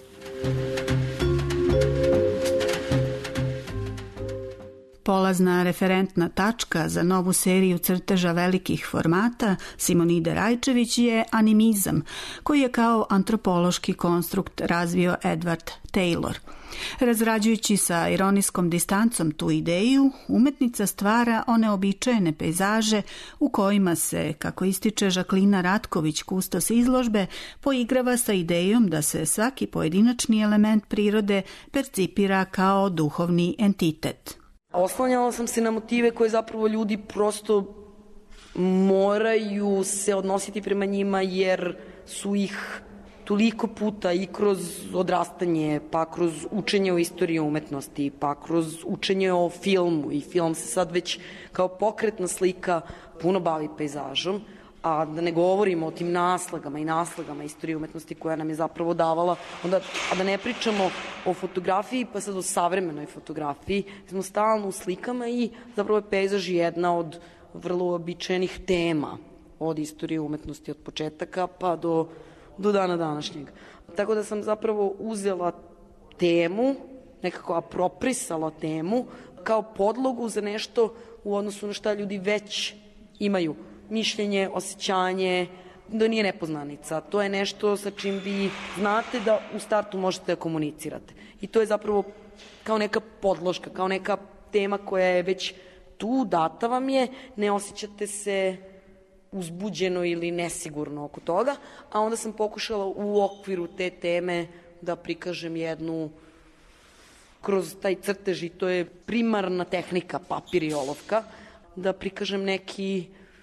Polazna referentna tačka za novu seriju crteža velikih formata Simonide Rajčević je animizam, koji je kao antropološki konstrukt razvio Edward Taylor. Razrađujući sa ironijskom distancom tu ideju, umetnica stvara one običajne pejzaže u kojima se, kako ističe Žaklina Ratković, kustos izložbe, poigrava sa idejom da se svaki pojedinačni element prirode percipira kao duhovni entitet. Oslanjala sam se na motive koje zapravo ljudi prosto moraju se odnositi prema njima jer su ih toliko puta i kroz odrastanje, pa kroz učenje o istoriji umetnosti, pa kroz učenje o filmu, i film se sad već kao pokretna slika puno bavi pejzažom, a da ne govorimo o tim naslagama i naslagama istorije umetnosti koja nam je zapravo davala, onda, a da ne pričamo o fotografiji, pa sad o savremenoj fotografiji, smo stalno u slikama i zapravo je pejzaž jedna od vrlo običajnih tema od istorije umetnosti, od početaka pa do, do dana današnjeg. Tako da sam zapravo uzela temu, nekako aproprisala temu kao podlogu za nešto u odnosu na šta ljudi već imaju mišljenje, osjećanje, da nije nepoznanica. To je nešto sa čim vi znate da u startu možete da komunicirate. I to je zapravo kao neka podloška, kao neka tema koja je već tu, data vam je, ne osjećate se uzbuđeno ili nesigurno oko toga, a onda sam pokušala u okviru te teme da prikažem jednu kroz taj crtež, i to je primarna tehnika, papir i olovka, da prikažem neki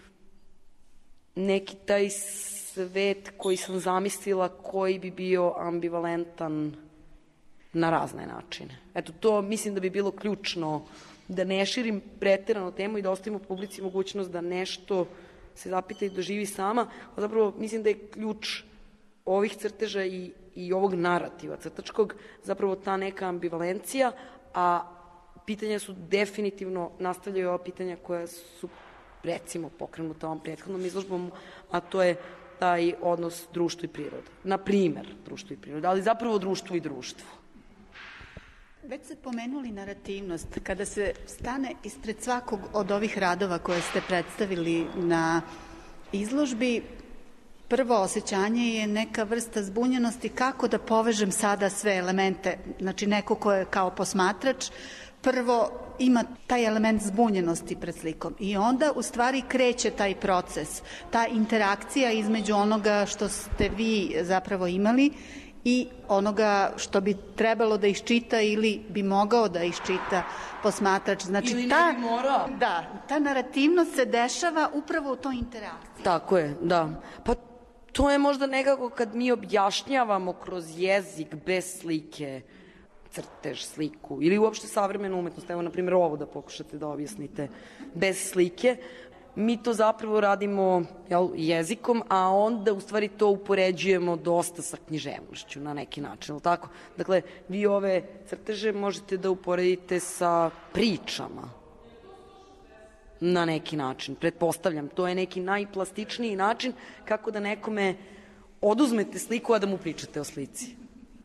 neki taj svet koji sam zamislila koji bi bio ambivalentan na razne načine. Eto, to mislim da bi bilo ključno, da ne širim preterano temu i da ostavimo publici mogućnost da nešto se zapita i doživi sama, a zapravo mislim da je ključ ovih crteža i, i ovog narativa crtačkog zapravo ta neka ambivalencija, a pitanja su definitivno, nastavljaju ova pitanja koja su recimo pokrenuta ovom prethodnom izložbom, a to je taj odnos društvo i priroda. Na primer, društvo i priroda, ali zapravo društvo i društvo. Već ste pomenuli narativnost. Kada se stane ispred svakog od ovih radova koje ste predstavili na izložbi, prvo osjećanje je neka vrsta zbunjenosti kako da povežem sada sve elemente. Znači, neko ko je kao posmatrač prvo ima taj element zbunjenosti pred slikom i onda u stvari kreće taj proces, ta interakcija između onoga što ste vi zapravo imali i onoga što bi trebalo da iščita ili bi mogao da iščita posmatrač. Znači, ili ta, ne bi morao. Da, ta narativnost se dešava upravo u toj interakciji. Tako je, da. Pa to je možda nekako kad mi objašnjavamo kroz jezik bez slike, crtež, sliku ili uopšte savremenu umetnost, evo na primjer ovo da pokušate da objasnite bez slike, mi to zapravo radimo jel, jezikom, a onda u stvari to upoređujemo dosta sa književnošću na neki način, jel tako? Dakle, vi ove crteže možete da uporedite sa pričama na neki način, pretpostavljam, to je neki najplastičniji način kako da nekome oduzmete sliku, a da mu pričate o slici.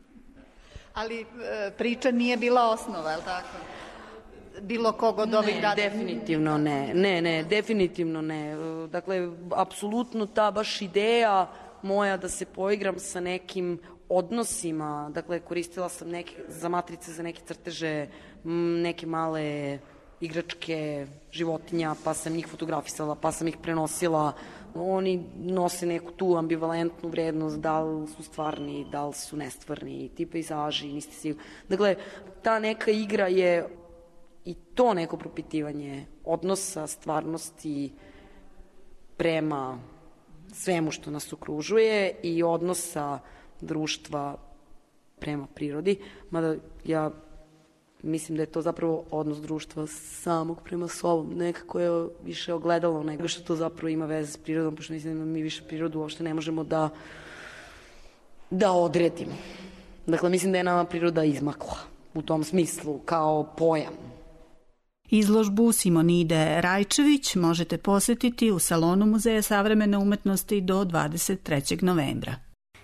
Ali e, priča nije bila osnova, je li tako? Bilo kog od ovih radova? Ne, definitivno ne. Ne, ne, definitivno ne. Dakle, apsolutno ta baš ideja moja da se poigram sa nekim odnosima, dakle, koristila sam neke, za matrice za neke crteže, neke male igračke životinja, pa sam njih fotografisala, pa sam ih prenosila. Oni nose neku tu ambivalentnu vrednost, da li su stvarni, da li su nestvarni, ti pejzaži, niste si... Dakle, ta neka igra je i to neko propitivanje odnosa, stvarnosti prema svemu što nas okružuje i odnosa društva prema prirodi, mada ja mislim da je to zapravo odnos društva samog prema sobom, nekako je više ogledalo nego što to zapravo ima veze s prirodom, pošto mislim da mi više prirodu uopšte ne možemo da da odredimo. Dakle, mislim da je nama priroda izmakla u tom smislu, kao pojam. Izložbu Simonide Rajčević možete posetiti u salonu Muzeja savremene umetnosti do dvadeset trećeg novembra.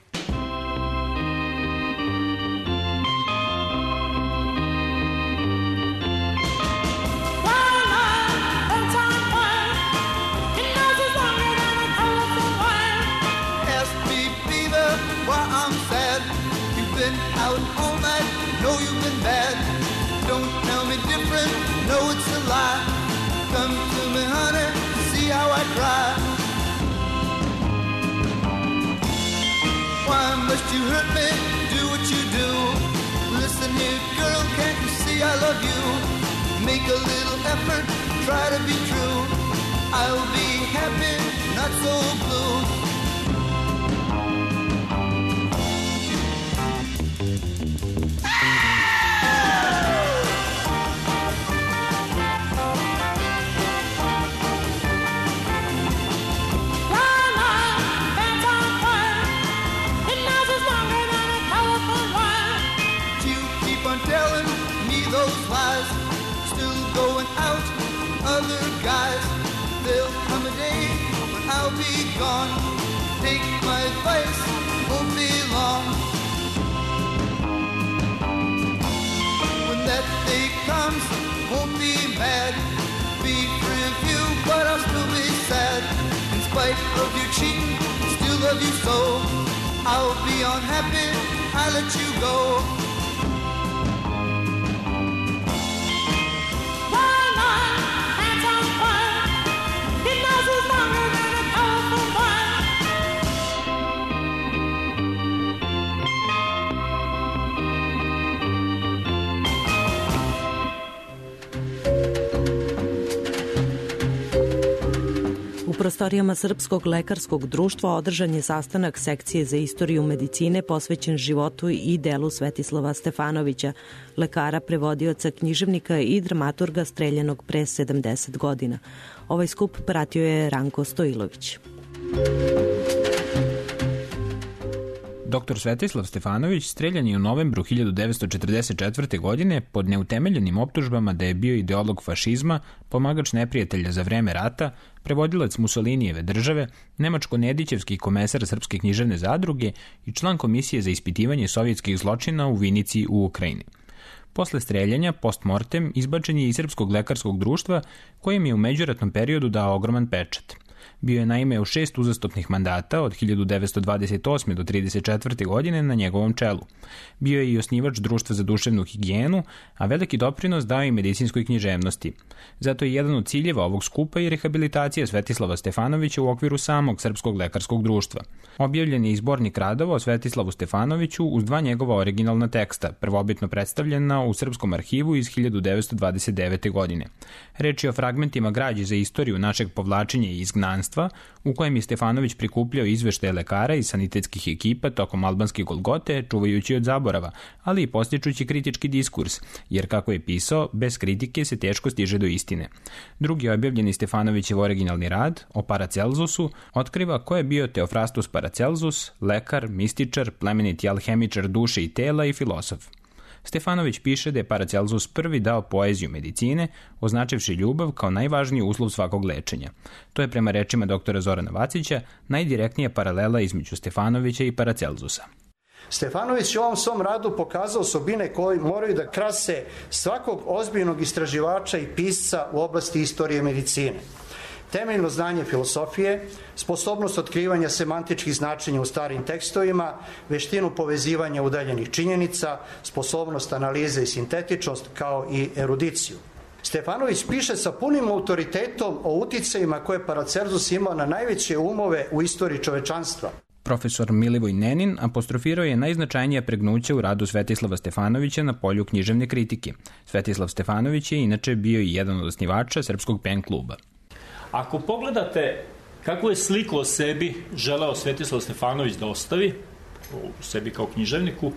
Out all night, know you've been bad. Don't tell me different, know it's a lie. Come to me, honey, see how I cry. Why must you hurt me, do what you do? Listen here, girl, can't you see I love you? Make a little effort, try to be true. I'll be happy, not so blue. Other guys, there'll come a day when I'll be gone. Take my advice, won't be long. When that day comes, won't be mad. Be free of you, but I'll still be sad. In spite of your cheating, still love you so. I'll be unhappy, I let you go. U prostorijama Srpskog lekarskog društva održan je sastanak sekcije za istoriju medicine posvećen životu i delu Svetislava Stefanovića, lekara, prevodioca, književnika i dramaturga streljanog pre sedamdeset godina. Ovaj skup pratio je Ranko Stojilović. Doktor Svetislav Stefanović streljan je u novembru hiljadu devetsto četrdeset četvrte. godine pod neutemeljenim optužbama da je bio ideolog fašizma, pomagač neprijatelja za vreme rata, prevodilac Musolinijeve države, nemačko-nedićevski komesar Srpske književne zadruge i član komisije za ispitivanje sovjetskih zločina u Vinici u Ukrajini. Posle streljanja, postmortem, izbačen je iz Srpskog lekarskog društva, kojem je u međuratnom periodu dao ogroman pečat. Bio je naime u šest uzastopnih mandata od hiljadu devetsto dvadeset osme. do trideset četvrte. godine na njegovom čelu. Bio je i osnivač Društva za duševnu higijenu, a veliki doprinos dao i medicinskoj književnosti. Zato je jedan od ciljeva ovog skupa i rehabilitacija Svetislava Stefanovića u okviru samog Srpskog lekarskog društva. Objavljen je i zbornik radova o Svetislavu Stefanoviću uz dva njegova originalna teksta, prvobitno predstavljena u Srpskom arhivu iz hiljadu devetsto dvadeset devete. godine. Reč je o fragmentima građe za istoriju našeg povlačenja i izgnanstva, u kojem je Stefanović prikupljao izveštaje lekara i sanitetskih ekipa tokom albanske Golgote, čuvajući od zaborava, ali i postičući kritički diskurs, jer kako je pisao, bez kritike se teško stiže do istine. Drugi objavljeni Stefanovićev originalni rad, o Paracelsusu, otkriva ko je bio Teofrastus Paracelsus, lekar, mističar, plemeniti alhemičar duše i tela i filosof. Stefanović piše da je Paracelsus prvi dao poeziju medicine, označivši ljubav kao najvažniji uslov svakog lečenja. To je prema rečima doktora Zorana Vacića najdirektnija paralela između Stefanovića i Paracelsusa. Stefanović je u ovom svom radu pokazao osobine koje moraju da krase svakog ozbiljnog istraživača i pisca u oblasti istorije medicine. Temeljno znanje filosofije, sposobnost otkrivanja semantičkih značenja u starim tekstovima, veštinu povezivanja udaljenih činjenica, sposobnost analize i sintetičnost, kao i erudiciju. Stefanović piše sa punim autoritetom o uticajima koje Paracelsus imao na najveće umove u istoriji čovečanstva. Profesor Milivoj Nenin apostrofirao je najznačajnija pregnuća u radu Svetislava Stefanovića na polju književne kritike. Svetislav Stefanović je inače bio i jedan od osnivača Srpskog pen kluba. Ako pogledate kakvu je sliku o sebi želeo Svetislav Stefanović da ostavi, u sebi kao književniku,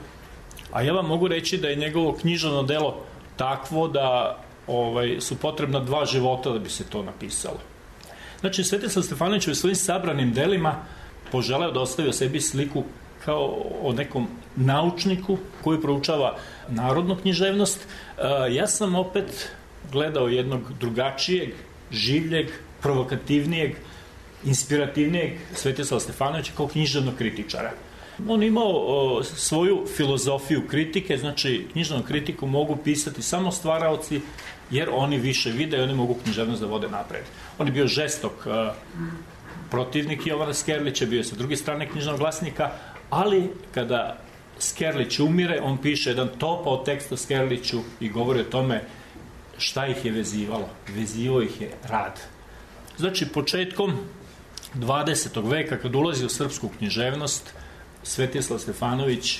a ja vam mogu reći da je njegovo književno delo takvo da ovaj, su potrebna dva života da bi se to napisalo. Znači, Svetislav Stefanović u svojim sabranim delima poželeo da ostavi o sebi sliku kao o nekom naučniku koji proučava narodnu književnost. Ja sam opet gledao jednog drugačijeg, življeg, provokativnijeg, inspirativnijeg Svetislava Stefanovića kao književnog kritičara. On imao o, svoju filozofiju kritike, znači književnu kritiku mogu pisati samo stvaraoci jer oni više vide i oni mogu književnost da vode napred. On je bio žestok a, protivnik Jovana Skerlića, bio je sa druge strane književnog glasnika, ali kada Skerlić umire, on piše jedan topao tekst o Skerliću i govori o tome šta ih je vezivalo. Vezivao ih je rad. Znači, početkom dvadesetog veka, kad ulazi u srpsku književnost, Svetislav Stefanović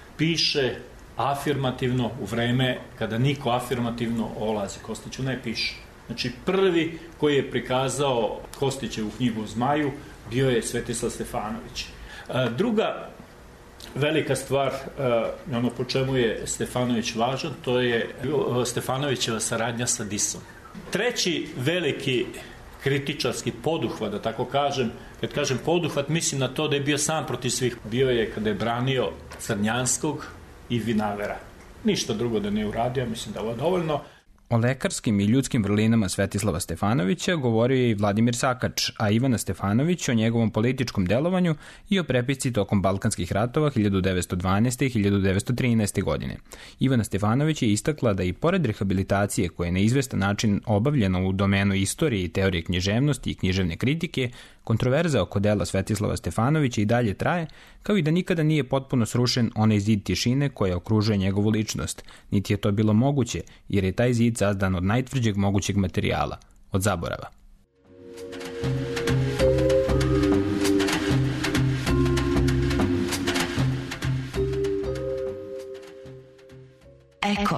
piše afirmativno u vreme kada niko afirmativno o Lazi Kostiću ne piše. Znači, prvi koji je prikazao Kostićevu knjigu o Zmaju bio je Svetislav Stefanović. Druga velika stvar, ono po čemu je Stefanović važan, to je Stefanovićeva saradnja sa Disom. Treći veliki kritičarski poduhvat, da tako kažem, kad kažem poduhvat, mislim na to da je bio sam protiv svih. Bio je kada je branio Crnjanskog i Vinavera. Ništa drugo da ne uradio, mislim da ovo je dovoljno. O lekarskim i ljudskim vrlinama Svetislava Stefanovića govorio je i Vladimir Sakač, a Ivana Stefanović o njegovom političkom delovanju i o prepisci tokom Balkanskih ratova hiljadu devetsto dvanaeste. i hiljadu devetsto trinaeste. godine. Ivana Stefanović je istakla da i pored rehabilitacije koja je na izvestan način obavljena u domenu istorije i teorije književnosti i književne kritike, kontroverza oko dela Svetislava Stefanovića i dalje traje, kao i da nikada nije potpuno srušen onaj zid tišine koja okružuje njegovu ličnost, niti je to bilo moguće, jer je taj zid sazdan od najtvrđeg mogućeg materijala, od zaborava. Eko.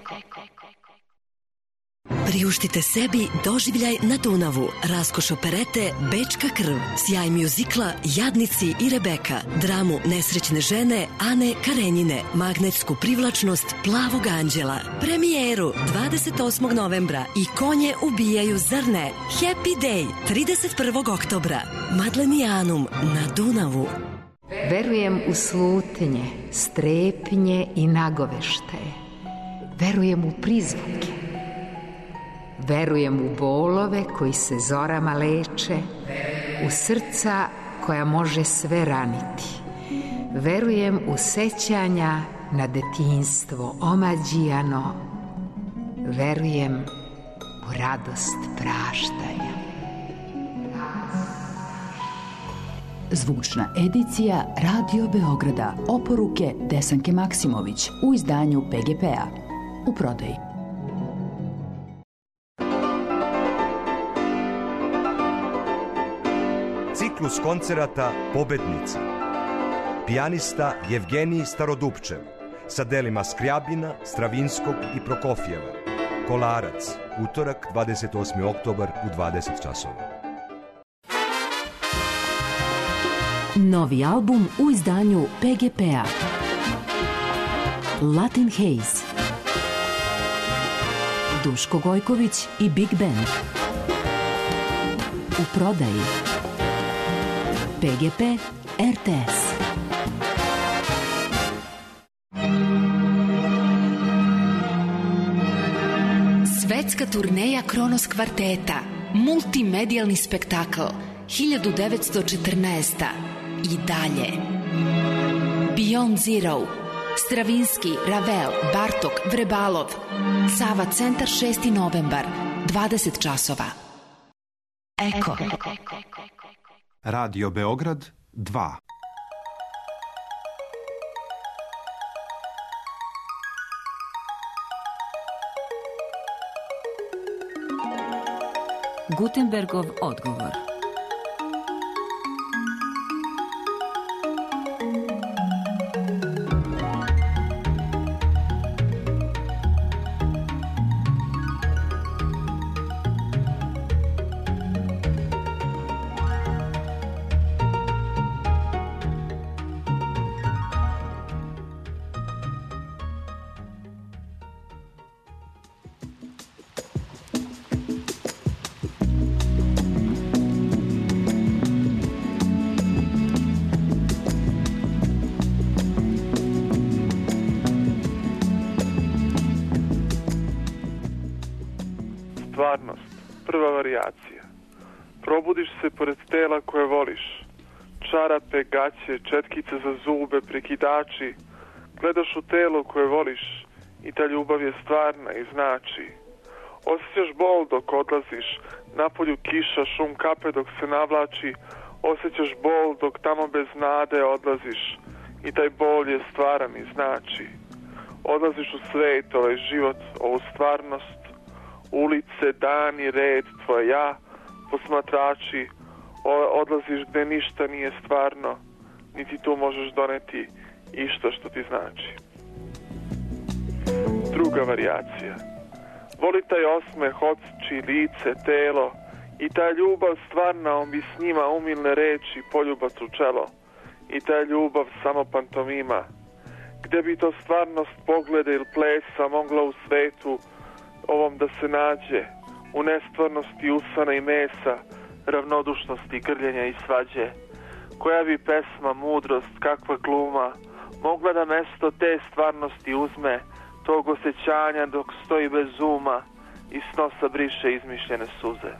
Priuštite sebi doživljaj na Dunavu, raskoš operete Bečka krv, sjaj mjuzikla Jadnici i Rebeka, dramu Nesrećne žene Ane Karenjine, magnetsku privlačnost Plavog anđela, premijeru dvadeset osmog novembra i Konje ubijaju, zar ne? Happy Day trideset prvog oktobra, Madlenijanum na Dunavu. Verujem u slutnje, strepnje i nagoveštaje. Verujem u prizvuke. Verujem u bolove koji se zorama leče, u srca koja može sve raniti. Verujem u sećanja na detinjstvo omađijano. Verujem u radost praštanja. Zvučna edicija Radio Beograda, oporuke Desanke Maksimović u izdanju P G P-a. U prodaji. Ciklus koncerata Pobednici. Pijanista Jevgenij Starodupčev sa delima Skrjabina, Stravinskog i Prokofjeva. Kolarac, utorak dvadeset osmi oktobar u dvadeset časova. Novi album u izdanju P G P-a. Latin Haze. Duško Gojković i Big Band. U prodaji. P G P R T S. Svetska turneja Kronos kvarteta, multimedijalni spektakl, hiljadu devetsto četrnaeste. I dalje. Beyond Zero, Stravinski, Ravel, Bartok, Vrebalov, Sava centar šesti novembar, dvadeset časova. Eko. Radio Beograd dva. Gutenbergov odgovor. stvarnost, prva varijacija. Probudiš se pored tela koje voliš. Čarape, gaće, četkice za zube, prekidači. Gledaš u telo koje voliš i ta ljubav je stvarna i znači. Osjećaš bol dok odlaziš, napolju kiša, šum kape dok se navlači. Osjećaš bol dok tamo bez nade odlaziš i taj bol je stvaran i znači. Odlaziš u svet, ovaj život, ovu stvarnost, ulice, dani, red, tvoje ja, posmatrači, odlaziš gde ništa nije stvarno, niti tu možeš doneti išta što ti znači. Druga varijacija. Voli taj osmeh, oči, lice, telo i ta ljubav stvarna, on bi s njima umilne reči, poljubac u čelo. I ta ljubav samo pantomima. Gde bi to stvarnost pogleda ili plesa mogla u svetu ovom da se nađe, u nestvarnosti usana i mesa, ravnodušnosti, grljenja i svađe. Koja bi pesma, mudrost, kakva gluma mogla da mesto te stvarnosti uzme, tog osjećanja dok stoji bez uma i s nosa briše izmišljene suze.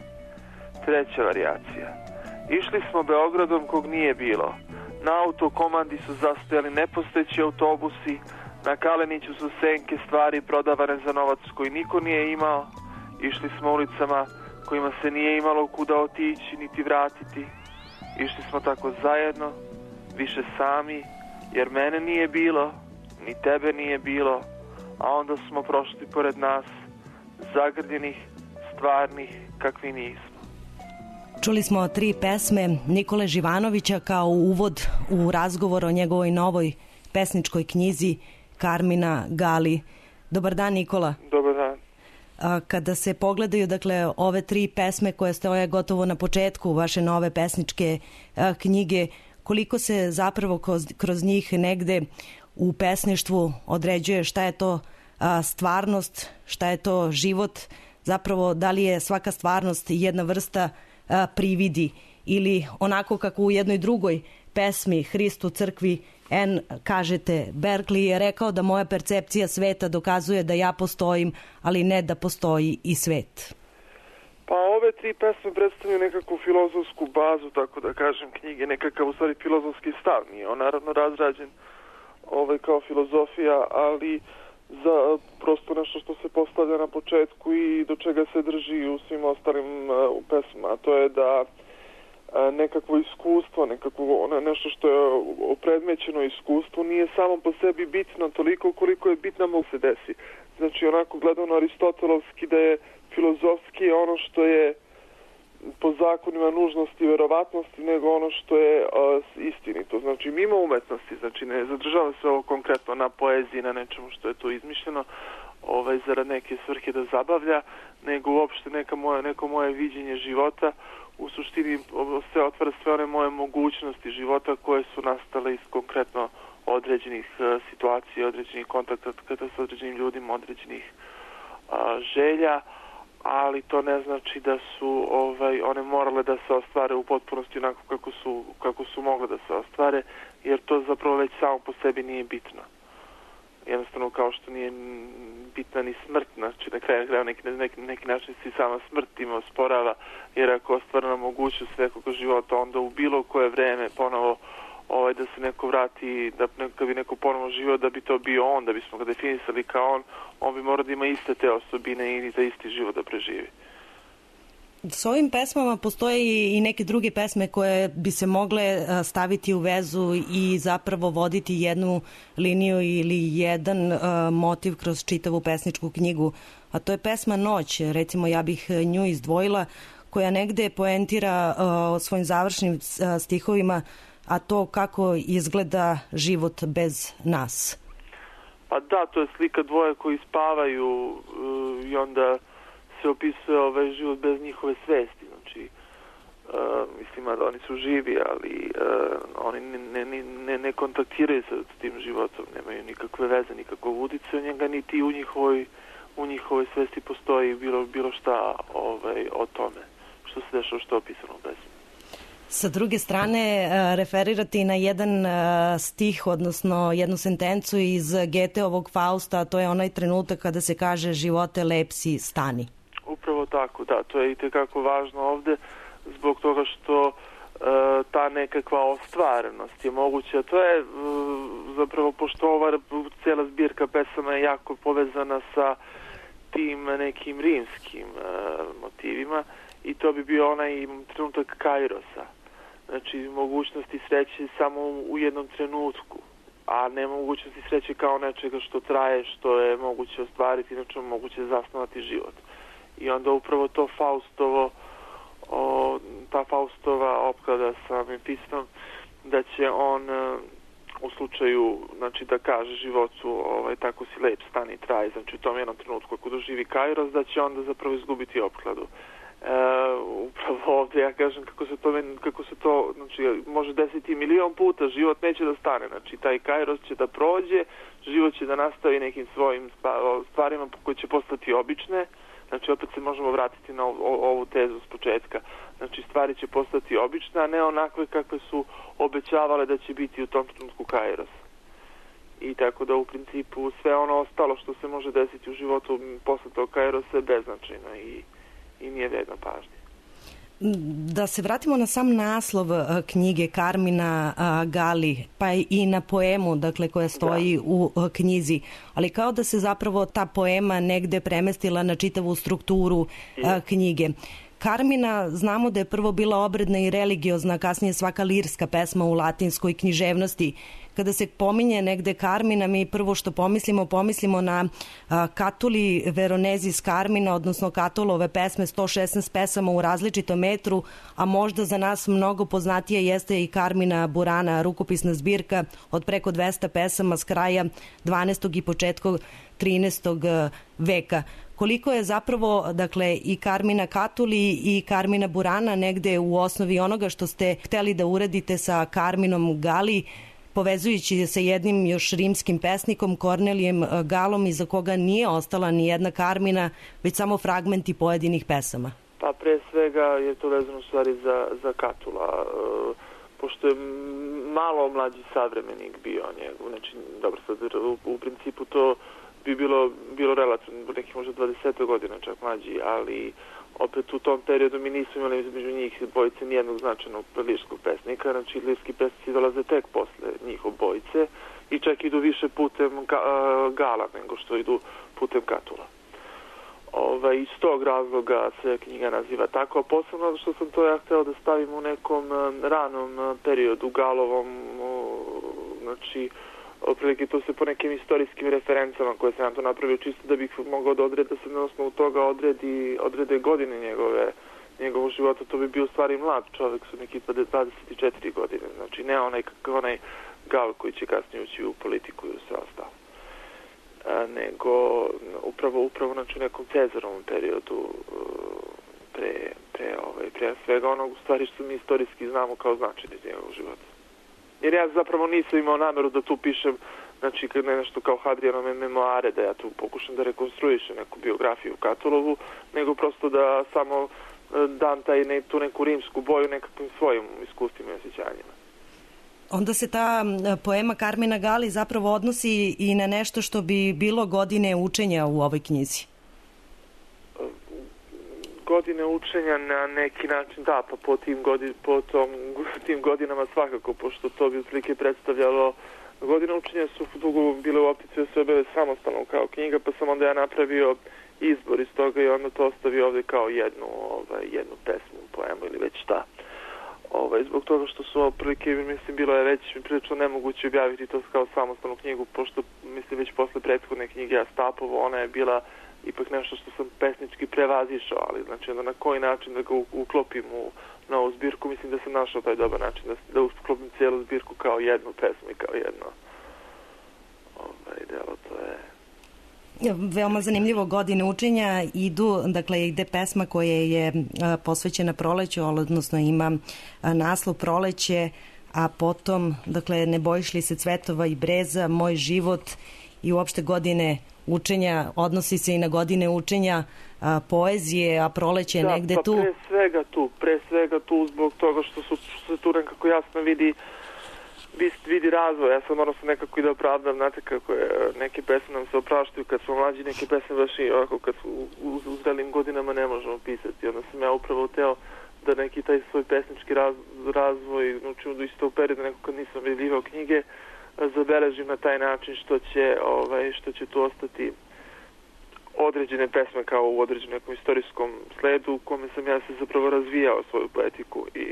Treća varijacija. Išli smo Beogradom kog nije bilo. Na autokomandi su zastojali nepostojeći autobusi, na Kaleniću su senke stvari prodavane za novac koji niko nije imao. Išli smo ulicama kojima se nije imalo kuda otići niti vratiti. Išli smo tako zajedno, više sami, jer mene nije bilo, ni tebe nije bilo, a onda smo prošli pored nas, zagrljenih, stvarnih, kakvi nismo. Čuli smo tri pesme Nikole Živanovića kao uvod u razgovor o njegovoj novoj pesničkoj knjizi Karmina Gali. Dobar dan, Nikola. Dobar dan. Kada se pogledaju, dakle, ove tri pesme koje stoje gotovo na početku vaše nove pesničke knjige, koliko se zapravo kroz, kroz njih negde u pesništvu određuje šta je to stvarnost, šta je to život, zapravo da li je svaka stvarnost jedna vrsta prividi ili onako kako u jednoj drugoj pesmi Hristu crkvi N kažete, Berkeley je rekao da moja percepcija sveta dokazuje da ja postojim, ali ne da postoji i svet. Pa ove tri pesme predstavljaju nekakvu filozofsku bazu, tako da kažem, knjige, nekakav u stvari filozofski stav. Nije on naravno razrađen ovaj, kao filozofija, ali za prosto nešto što se postavlja na početku i do čega se drži u svim ostalim uh, pesmama. To je da uh, nekakvo iskustvo, nekakvo, nešto što je opredmećeno iskustvu nije samo po sebi bitno toliko koliko je bitno mogu se desi. Znači onako gledano aristotelovski da je filozofski ono što je po zakonima nužnosti i verovatnosti nego ono što je uh, istinito. Znači mimo umetnosti, znači ne zadržava se ovo konkretno na poeziji, na nečemu što je to izmišljeno ovaj, zarad neke svrhe da zabavlja, nego uopšte neka moja, neko moje viđenje života u suštini se otvara sve one moje mogućnosti života koje su nastale iz konkretno određenih uh, situacija, određenih kontakata sa određenim ljudima, određenih uh, želja, ali to ne znači da su ovaj one morale da se ostvare u potpunosti onako kako su, kako su mogle da se ostvare, jer to zapravo već samo po sebi nije bitno. Jednostavno kao što nije bitna ni smrt, znači na kraju kraja neki, neki, neki način si sama smrt ima osporava, jer ako ostvarna mogućnost nekog života, onda u bilo koje vreme ponovo ovaj, da se neko vrati, da neka bi neko ponovo živio, da bi to bio on, da bismo ga definisali kao on, on bi morao da ima iste te osobine i za isti život da preživi. S ovim pesmama postoje i neke druge pesme koje bi se mogle staviti u vezu i zapravo voditi jednu liniju ili jedan motiv kroz čitavu pesničku knjigu, a to je pesma Noć. Recimo ja bih nju izdvojila, koja negde poentira svojim završnim stihovima, a to kako izgleda život bez nas. Pa da, to je slika dvoje koji spavaju uh, i onda se opisuje ovaj život bez njihove svesti. Znači, uh, mislim da oni su živi, ali uh, oni ne, ne, ne, ne kontaktiraju se s tim životom, nemaju nikakve veze, nikakvog udice u njega, niti u njihovoj, u njihovoj svesti postoji bilo, bilo šta ovaj, o tome što se dešava, što je opisano u pesmi. Sa druge strane, referirati na jedan stih, odnosno jednu sentencu iz Goetheovog Fausta, a to je onaj trenutak kada se kaže živote lep si, stani. upravo tako, da, to je itekako važno ovde, zbog toga što e, ta nekakva ostvarenost je moguća. To je e, zapravo, pošto ova cijela zbirka pesama je jako povezana sa tim nekim rimskim e, motivima, i to bi bio onaj trenutak Kairosa. Znači, mogućnosti sreće samo u jednom trenutku, a ne mogućnosti sreće kao nečega što traje, što je moguće ostvariti, inače moguće zasnovati život. I onda upravo to Faustovo, o, ta Faustova opklada sa Mefistom, da će on u slučaju, znači, da kaže životu, ovaj, tako si lep, stani, traj, znači u tom jednom trenutku ako doživi Kairos, da će onda zapravo izgubiti opkladu. E, upravo ovdje ja kažem kako se to, kako se to znači, može desiti milion puta, život neće da stane, znači taj Kairos će da prođe, život će da nastavi nekim svojim stvarima koje će postati obične, znači opet se možemo vratiti na ovu tezu s početka, znači stvari će postati obične, a ne onakve kakve su obećavale da će biti u tom trenutku Kairos. I tako da u principu sve ono ostalo što se može desiti u životu posle tog Kairosa je beznačajno i i nije vredno pažnje. Da se vratimo na sam naslov knjige Karmina Gali, pa i na poemu, dakle, koja stoji da. u knjizi, ali kao da se zapravo ta poema negde premestila na čitavu strukturu I. knjige. Karmina, znamo da je prvo bila obredna i religiozna, kasnije svaka lirska pesma u latinskoj književnosti. Kada se pominje negde Karmina, mi prvo što pomislimo, pomislimo na a, Katuli Veronezis Karmina, odnosno Katulove pesme, sto šesnaest pesama u različitom metru, a možda za nas mnogo poznatije jeste i Karmina Burana, rukopisna zbirka od preko dvesta pesama s kraja dvanaestog i početkom trinaestog veka. Koliko je zapravo, dakle, i Karmina Katuli i Karmina Burana negde u osnovi onoga što ste hteli da uradite sa Karminom Gali, povezujući sa jednim još rimskim pesnikom Kornelijem Galom, iza koga nije ostala ni jedna Karmina, već samo fragmenti pojedinih pesama. Pa pre svega je to vezano u stvari za, za Katula, e, pošto je malo mlađi savremenik bio njegov, znači, dobro, sad u, u principu to bi bilo, bilo relativno, nekih možda dvadeset godina čak mlađi, ali opet u tom periodu mi nismo imali između njih dvojice nijednog značajnog lirskog pesnika, znači lirski pesnici dolaze tek posle njih obojice i čak idu više putem Gala nego što idu putem Katula. Ove, iz tog razloga se knjiga naziva tako, a posebno što sam to ja hteo da stavim u nekom ranom periodu Galovom, znači otprilike to se po nekim istorijskim referencama koje sam ja to napravio čisto da bih mogao da odredi, da se na osnovu toga odredi, odrede godine njegove, njegovog života. To bi bio u stvari mlad čovjek, su neki dvadeset četiri godine, znači ne onaj, onaj Gal koji će kasnije ući u politiku i u sve ostalo. A, nego upravo, upravo znači, u nekom Cezarovom periodu pre, pre, ovaj, pre svega onog u stvari što mi istorijski znamo kao značajno iz njegovog života. Jer ja zapravo nisam imao nameru da tu pišem, znači, nešto kao Hadrianove memoare, da ja tu pokušam da rekonstruišem neku biografiju Katulovu, nego prosto da samo dam taj, ne, tu neku rimsku boju nekakvim svojim iskustvima i osjećanjima. Onda se ta poema Karmina Gali zapravo odnosi i na nešto što bi bilo godine učenja u ovoj knjizi. Godine učenja na neki način, da, pa po tim, godin, po tom, tim godinama svakako, pošto to bi otprilike predstavljalo, godine učenja su dugo bile u opticiju sve bile samostalno kao knjiga, pa sam onda ja napravio izbor iz toga i onda to ostavio ovdje kao jednu, ovaj, jednu pesmu, poemu ili već šta. Ovaj, zbog toga što su otprilike, mislim, bilo je već prilično nemoguće objaviti to kao samostalnu knjigu, pošto, mislim, već posle prethodne knjige Astapovo, ona je bila ipak nešto što sam pesnički prevazišao, ali znači onda na koji način da ga uklopim u novu zbirku, mislim da sam našao taj dobar način da, da uklopim cijelu zbirku kao jednu pesmu i kao jedno ovaj, delo, to je... Veoma zanimljivo, godine učenja idu, dakle ide pesma koja je posvećena proleću, odnosno ima naslov Proleće, a potom, dakle, Ne bojiš li se cvetova i breza, Moj život i uopšte godine učenja, odnosi se i na godine učenja a, poezije, a proleće je da, negde pa tu. Pre svega tu, pre svega tu zbog toga što, su, što se tu nekako jasno vidi vidi razvoj. Ja sam morao sam nekako i da opravdam, znate kako je, neke pesme nam se opraštaju kad smo mlađi, neke pesme baš i ovako kad su u, u zrelim godinama ne možemo pisati. Onda sam ja upravo teo da neki taj svoj pesnički raz, razvoj učinu da isto u periodu neko kad nisam objavljivao knjige zabeležim na taj način što će, ovaj, što će tu ostati određene pesme kao u određenom nekom istorijskom sledu u kome sam ja se zapravo razvijao svoju poetiku i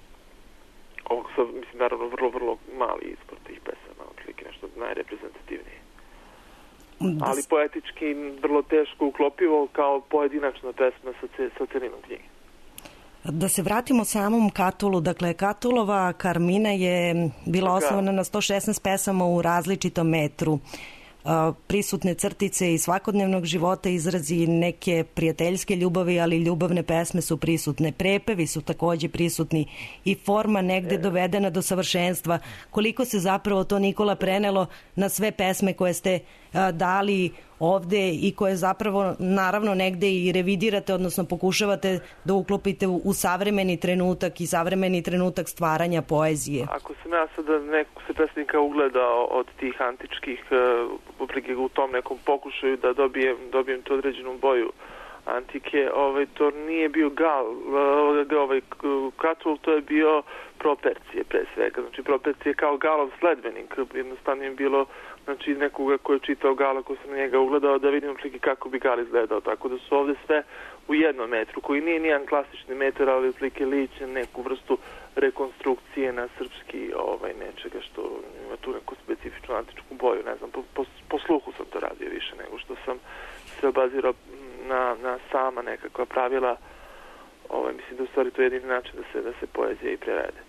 ovog sam, mislim, naravno vrlo, vrlo mali izbor tih pesama, otprilike nešto najreprezentativnije. Da. Ali poetički vrlo teško uklopivo kao pojedinačna pesma sa, ce, sa celinom knjige. Da se vratimo samom Katulu, dakle Katulova Karmina je bila osnovana na sto šesnaest pesama u različitom metru. Prisutne crtice iz svakodnevnog života, izrazi neke prijateljske ljubavi, ali ljubavne pesme su prisutne. Prepevi su takođe prisutni i forma negde dovedena do savršenstva. Koliko se zapravo to, Nikola, prenelo na sve pesme koje ste dali ovde i koje zapravo naravno negde i revidirate, odnosno pokušavate da uklopite u, u savremeni trenutak i savremeni trenutak stvaranja poezije. Ako sam ja sada nekog se pesnika ugledao od tih antičkih uh, u tom nekom pokušaju da dobijem, dobijem tu određenu boju antike, ovaj, to nije bio Gal, ovaj, Katul, to je bio Propercije pre svega. Znači Propercije kao Galov sledbenik, jednostavno je bilo znači nekoga ko je čitao Gala, ko sam na njega ugledao, da vidim otprilike kako bi Gal izgledao. Tako da su ovde sve u jednom metru, koji nije nijedan klasični metar, ali otprilike liče neku vrstu rekonstrukcije na srpski ovaj, nečega što ima tu neku specifičnu antičku boju. Ne znam, po, po, po sluhu sam to radio više nego što sam se obazirao na, na sama nekakva pravila. Ovaj, mislim da u stvari to je jedini način da se, da se poezija i prevede.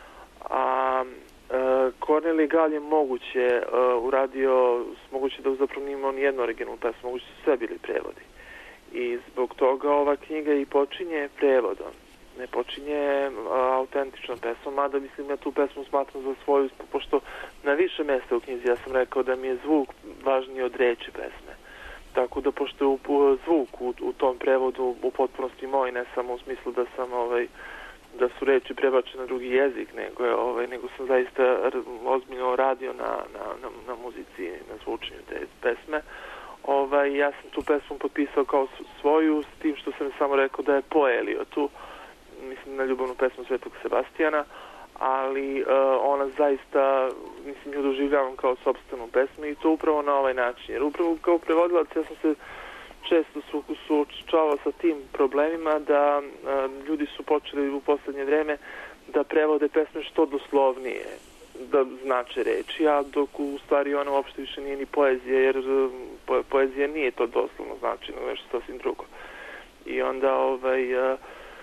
A Uh, Kornelije Gal je moguće uh, uradio, moguće da zapravo nije imao nijednu originalnu pesmu, moguće su sve bili prevodi. I zbog toga ova knjiga i počinje prevodom. Ne počinje uh, autentičnom pesmom, mada mislim ja tu pesmu smatram za svoju, pošto na više mesta u knjizi ja sam rekao da mi je zvuk važniji od reči pesme. Tako da pošto je u, u, zvuk u, u tom prevodu u potpunosti moj, ne samo u smislu da sam ovaj da su reči prebačene na drugi jezik, nego je ovaj nego sam zaista ozbiljno radio na na na, na muzici, na zvučenju te pesme. Ovaj ja sam tu pesmu potpisao kao svoju, s tim što sam samo rekao da je po Eliotu, mislim na ljubavnu pesmu Svetog Sebastijana, ali uh, ona zaista, mislim, nju doživljavam kao sopstvenu pesmu i to upravo na ovaj način. Jer upravo kao prevodilac ja sam se često su, suočavao sa tim problemima da a, ljudi su počeli u poslednje vreme da prevode pesme što doslovnije, da znače reči, a dok u stvari ona uopšte više nije ni poezija, jer po, poezija nije to doslovno znači, nego nešto sasvim drugo. I onda ovaj a,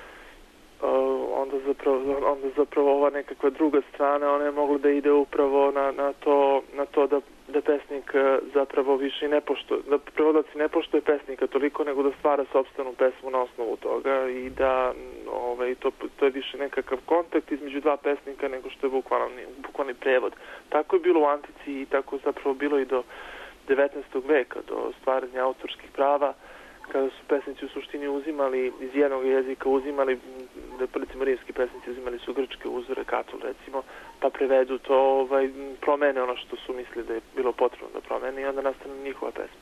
a, onda zapravo onda zapravo ova nekakva druga strana, ona je mogla da ide upravo na, na to na to da da pesnik zapravo više i ne poštuje, da prevodilac ne poštuje pesnika toliko, nego da stvara sopstvenu pesmu na osnovu toga i da ovaj, to, to je više nekakav kontakt između dva pesnika nego što je bukvalni, bukvalni prevod. Tako je bilo u antici i tako zapravo bilo i do devetnaestog veka, do stvaranja autorskih prava, kada su pesnici u suštini uzimali iz jednog jezika, uzimali, da recimo rimski pesnici uzimali su grčke uzore, Katul recimo, pa prevedu to, ovaj, promene ono što su mislili da je bilo potrebno da promene i onda nastane njihova pesma.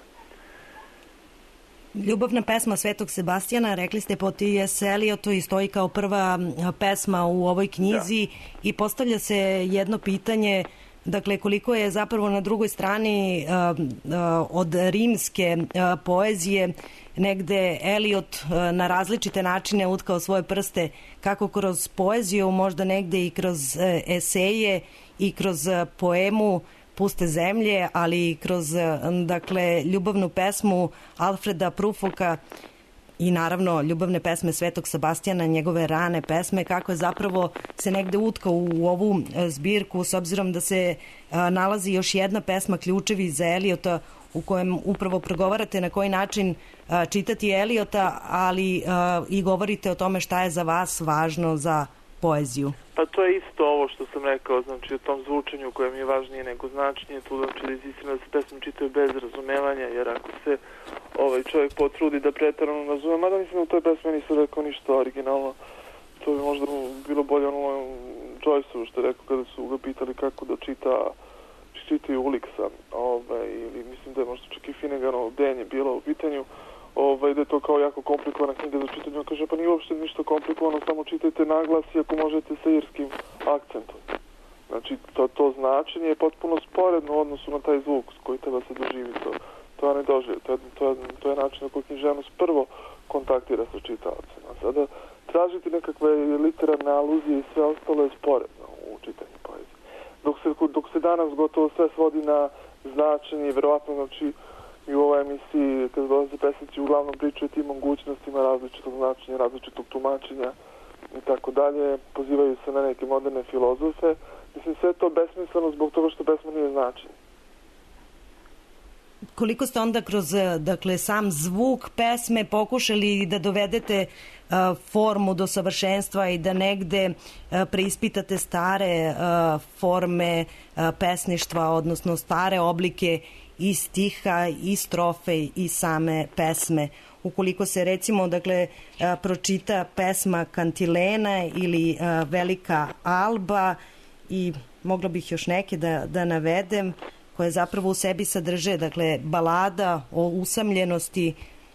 Ljubavna pesma Svetog Sebastijana, rekli ste po T S Eliotu i stoji kao prva pesma u ovoj knjizi, da. I postavlja se jedno pitanje, dakle, koliko je zapravo na drugoj strani uh, uh, od rimske uh, poezije negde Eliot uh, na različite načine utkao svoje prste, kako kroz poeziju, možda negde i kroz uh, eseje i kroz uh, poemu Puste zemlje, ali i kroz uh, dakle, ljubavnu pesmu Alfreda Prufoka i naravno ljubavne pesme Svetog Sebastijana, njegove rane pesme, kako je zapravo se negde utkao u ovu zbirku, s obzirom da se a, nalazi još jedna pesma Ključevi za Eliota, u kojem upravo progovarate na koji način a, čitati Eliota, ali a, i govorite o tome šta je za vas važno za poeziju. Pa to je isto ovo što sam rekao, znači o tom zvučenju koje mi je važnije nego značenje, tu znači da izistina da se pesme čitaju bez razumevanja, jer ako se ovaj čovjek potrudi da pretarano razume, mada mislim da u toj pesmi nisam rekao ništa originalno, to bi možda bilo bolje ono Joyce-u što je rekao kada su ga pitali kako da čita čitaju Uliksa, ovaj, ili mislim da je možda čak i Finneganovo Den je bilo u pitanju, ovaj, da je to kao jako komplikovana knjiga za čitanje. On kaže, pa nije uopšte ništa komplikovano, samo čitajte naglas i ako možete sa irskim akcentom. Znači, to, to značenje je potpuno sporedno u odnosu na taj zvuk koji treba se doživi. To, to je ne doživi. To je, to, je, to je način na koji književnost prvo kontaktira sa čitaocem. A sada tražiti nekakve literarne aluzije i sve ostalo je sporedno u čitanju poezije. Dok se, dok se danas gotovo sve svodi na značenje i verovatno, znači, i u ovoj emisiji, kada dolaze pesnici, uglavnom pričaju tim mogućnostima različitog značenja, različitog tumačenja i tako dalje, pozivaju se na neke moderne filozofe. Mislim, sve to besmisleno zbog toga što pesma nije značenje. Koliko ste onda kroz, dakle, sam zvuk pesme pokušali da dovedete uh, formu do savršenstva i da negde uh, preispitate stare uh, forme uh, pesništva, odnosno stare oblike i stiha, i strofe, i same pesme. Ukoliko se, recimo, dakle, uh, pročita pesma Kantilena ili uh, Velika Alba i mogla bih još neke da, da navedem, koje zapravo u sebi sadrže, dakle, balada o usamljenosti.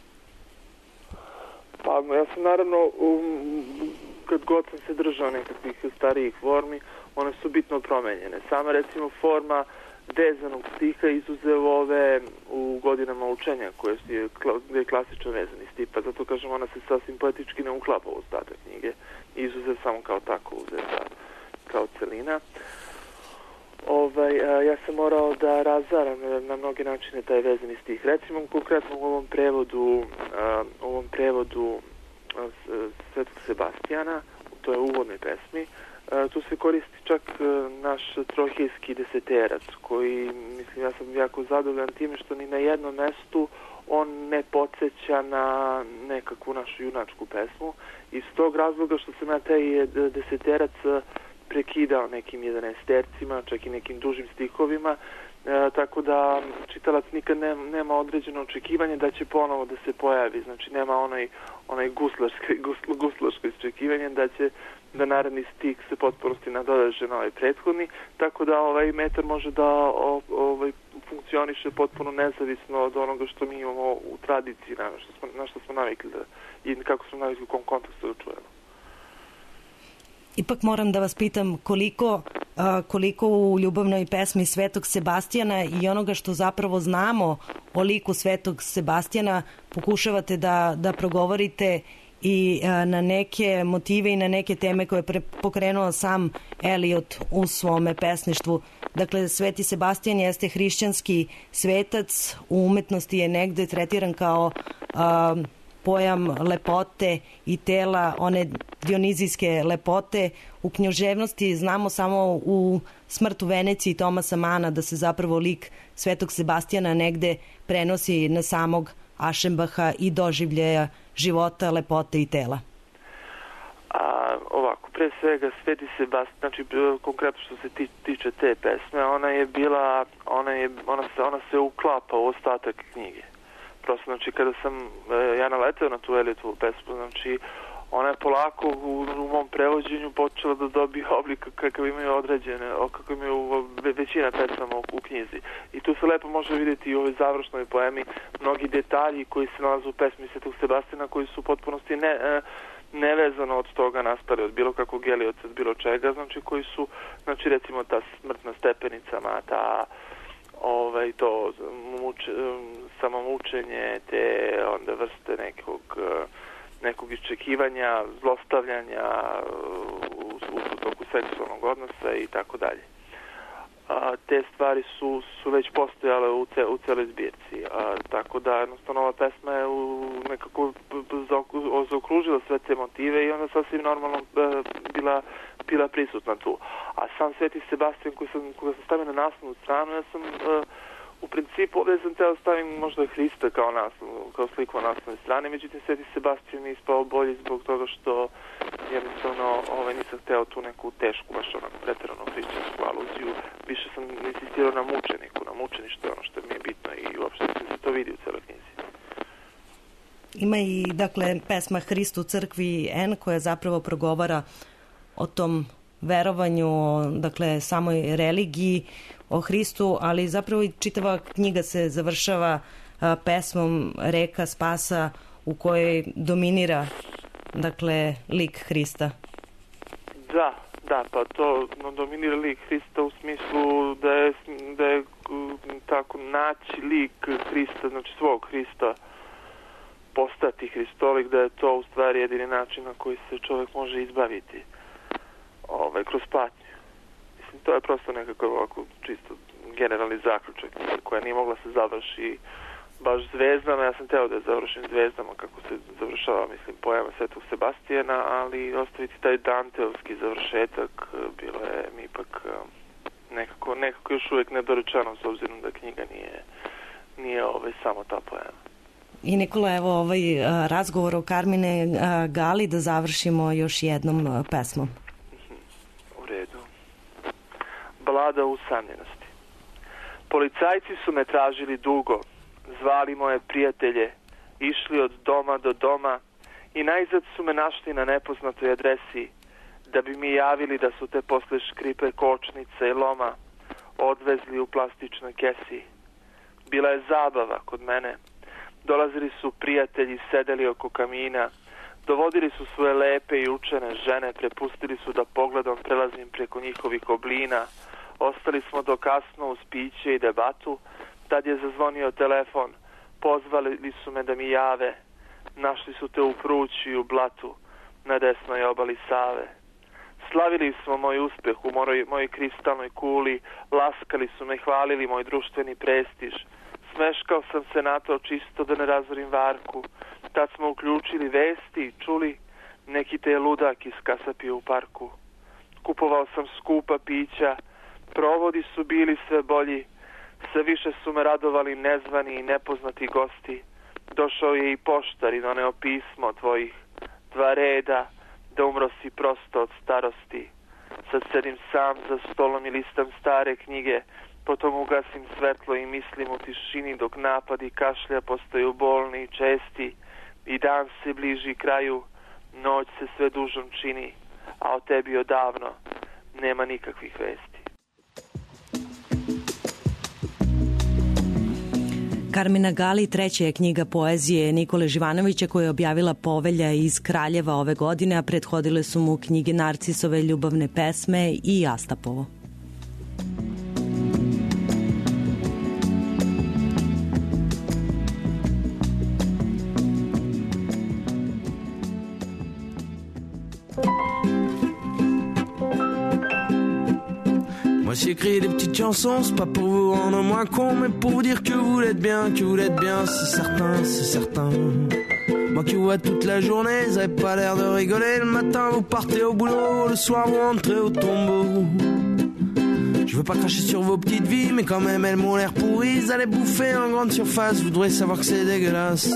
Pa, ja sam naravno, um, kad god sam se držao nekakvih starijih formi, one su bitno promenjene. Sama, recimo, forma vezanog stiha izuzev ove u godinama učenja, koje je, gde je klasično vezani stih, pa zato kažem, ona se sasvim poetički ne uklapa u ostatak knjige, izuzev samo kao tako uzeta, kao celina. Ovaj, a, ja sam morao da razaram na mnoge načine taj vezani stih. Recimo, konkretno u ovom prevodu, a, u ovom prevodu a, Svetog Sebastijana, to je u uvodnoj pesmi, a, tu se koristi čak a, naš trohijski deseterac, koji, mislim, ja sam jako zadovoljan time što ni na jednom mestu on ne podsjeća na nekakvu našu junačku pesmu. Iz tog razloga što sam ja taj deseterac prekidao nekim jedanaestercima, čak i nekim dužim stihovima, e, tako da čitalac nikad ne, nema određeno očekivanje da će ponovo da se pojavi, znači nema onaj, onaj guslarski, gusl, guslarsko iščekivanje da će da naredni stih se potpunosti nadoveže na ovaj prethodni, tako da ovaj metar može da o, ovaj, funkcioniše potpuno nezavisno od onoga što mi imamo u tradiciji, na što smo, na što smo navikli da, i kako smo navikli u kom kontekstu da čujemo. Ipak moram da vas pitam koliko, koliko u ljubavnoj pesmi Svetog Sebastijana i onoga što zapravo znamo o liku Svetog Sebastijana pokušavate da, da progovorite i na neke motive i na neke teme koje je pokrenuo sam Eliot u svome pesništvu. Dakle, Sveti Sebastijan jeste hrišćanski svetac, u umetnosti je negde tretiran kao a, pojam lepote i tela, one dionizijske lepote. U književnosti znamo samo u Smrt u Veneciji Tomasa Mana da se zapravo lik Svetog Sebastijana negde prenosi na samog Ašenbaha i doživljaja života, lepote i tela. A, ovako, pre svega Sveti Sebastijan, znači konkretno što se ti, tiče te pesme, ona je bila, ona, je, ona, se, ona se uklapa u ostatak knjige. Prosto, znači, kada sam e, ja naleteo na tu Eliotovu pesmu, znači, ona je polako u, u mom prevođenju počela da dobije oblik kakav imaju određene, kakav imaju većina pesama u, u knjizi. I tu se lepo može vidjeti i u ovoj završnoj poemi mnogi detalji koji se nalaze u pesmi Svetog Sebastijana, koji su u potpunosti ne, e, nevezano od toga nastali, od bilo kakvog Eliota, od bilo čega, znači, koji su, znači, recimo, ta smrt na stepenicama, ta ovaj, to muče, samomučenje, te onda vrste nekog, nekog iščekivanja, zlostavljanja u, u toku seksualnog odnosa i tako dalje. Te stvari su, su već postojale u, ce, u celoj zbirci. A, tako da, jednostavno, ova pesma je u, nekako zaokružila sve te motive i onda sasvim normalno e, bila, bila prisutna tu. A sam Sveti Sebastijan, koji sam, koga sam stavio na naslovnu stranu, ja sam e, u principu ovdje sam teo stavim možda Hrista kao naslov, kao sliku na naslovnoj strani, međutim Sveti Sebastijan je ispao bolji zbog toga što jednostavno ovaj, nisam hteo tu neku tešku, baš onako preteranu hrišćansku aluziju. Više sam insistirao na mučeniku, na mučeništvu, ono što mi je bitno i uopšte se to vidi u celoj knjizi. Ima i, dakle, pesma Hrist u crkvi N koja zapravo progovara o tom verovanju, o, dakle, samoj religiji, o Hristu, ali zapravo i čitava knjiga se završava a, pesmom Reka spasa u kojoj dominira, dakle, lik Hrista. Da, da, pa to no, dominira lik Hrista u smislu da je, da je tako naći lik Hrista, znači svog Hrista, postati Hristolik, da je to u stvari jedini način na koji se čovjek može izbaviti ovaj, kroz patnju. Mislim, to je prosto nekako ovako čisto generalni zaključak koja nije mogla se završi baš zvezdama. Ja sam teo da je završim zvezdama kako se završava, mislim, poema Svetog Sebastijana, ali ostaviti taj Danteovski završetak bilo je mi ipak nekako, nekako još uvijek nedorečeno, s obzirom da knjiga nije, nije ovaj, samo ta poema. I Nikola, evo ovaj razgovor o Karmine Gali da završimo još jednom pesmom. U redu. Balada o usamljenosti. Policajci su me tražili dugo, zvali moje prijatelje, išli od doma do doma i najzad su me našli na nepoznatoj adresi, da bi mi javili da su te posle škripe kočnice i loma odvezli u plastičnoj kesi. Bila je zabava kod mene. Dolazili su prijatelji, sedeli oko kamina, dovodili su svoje lepe i učene žene, prepustili su da pogledom prelazim preko njihovih oblina, ostali smo do kasno uz piće i debatu, tad je zazvonio telefon, pozvali su me da mi jave, našli su te u Prući i u Blatu, na desnoj obali Save. Slavili smo moj uspeh u mojoj, mojoj kristalnoj kuli, laskali su me, hvalili moj društveni prestiž. Smeškao sam se na to čisto da ne razorim varku. Tad smo uključili vesti i čuli neki te ludak iz kasapije u parku. Kupovao sam skupa pića, provodi su bili sve bolji, sve više su me radovali nezvani i nepoznati gosti. Došao je i poštar i doneo pismo tvojih dva reda, da umro si prosto od starosti. Sad sedim sam za stolom i listam stare knjige, potom ugasim svetlo i mislim u tišini dok napadi kašlja postaju bolni i česti i dan se bliži kraju, noć se sve dužom čini, a o tebi odavno nema nikakvih vesti. Karmina Gali treća je knjiga poezije Nikole Živanovića koja je objavila Povelja iz Kraljeva ove godine, a prethodile su mu knjige Narcisove, Ljubavne pesme i Astapovo. Moi j'écris des petites chansons, c'est pas pour vous rendre moins con, mais pour vous dire que vous l'êtes bien, que vous l'êtes bien, c'est certain, c'est certain. Moi qui vous vois toute la journée, vous avez pas l'air de rigoler, le matin vous partez au boulot, le soir vous rentrez au tombeau. Je veux pas cracher sur vos petites vies, mais quand même elles m'ont l'air pourries, vous allez bouffer en grande surface, vous devrez savoir que c'est dégueulasse.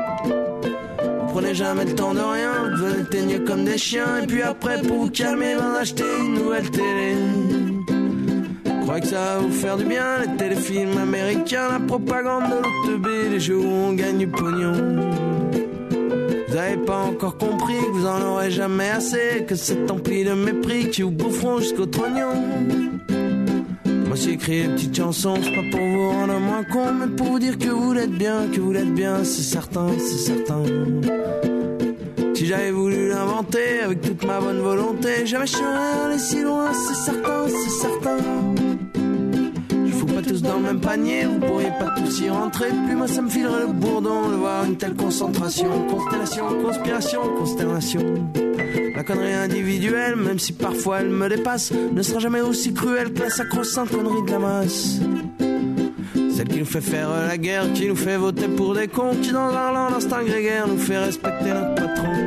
Vous prenez jamais le temps de rien, vous devenez teigneux comme des chiens, et puis après pour vous calmer, vous achetez une nouvelle télé. Je crois que ça va vous faire du bien, les téléfilms américains, la propagande de l'O T B, les jeux où on gagne du pognon. Vous avez pas encore compris que vous en aurez jamais assez, que c'est empli de mépris qui vous boufferont jusqu'au trognon. Moi j'ai écrit des petites chansons, c'est pas pour vous rendre moins con, mais pour vous dire que vous l'êtes bien, que vous l'êtes bien, c'est certain, c'est certain. Si j'avais voulu l'inventer avec toute ma bonne volonté, jamais je serais allé si loin, c'est certain, c'est certain. Pas tous dans le même panier, vous pourriez pas tous y rentrer. Puis moi ça me filerait le bourdon de voir une telle concentration. Constellation, conspiration, consternation. La connerie individuelle, même si parfois elle me dépasse, ne sera jamais aussi cruelle que la sacro-sainte connerie de la masse. Celle qui nous fait faire la guerre, qui nous fait voter pour des cons, qui dans un lent d'instinct grégaire nous fait respecter notre patron.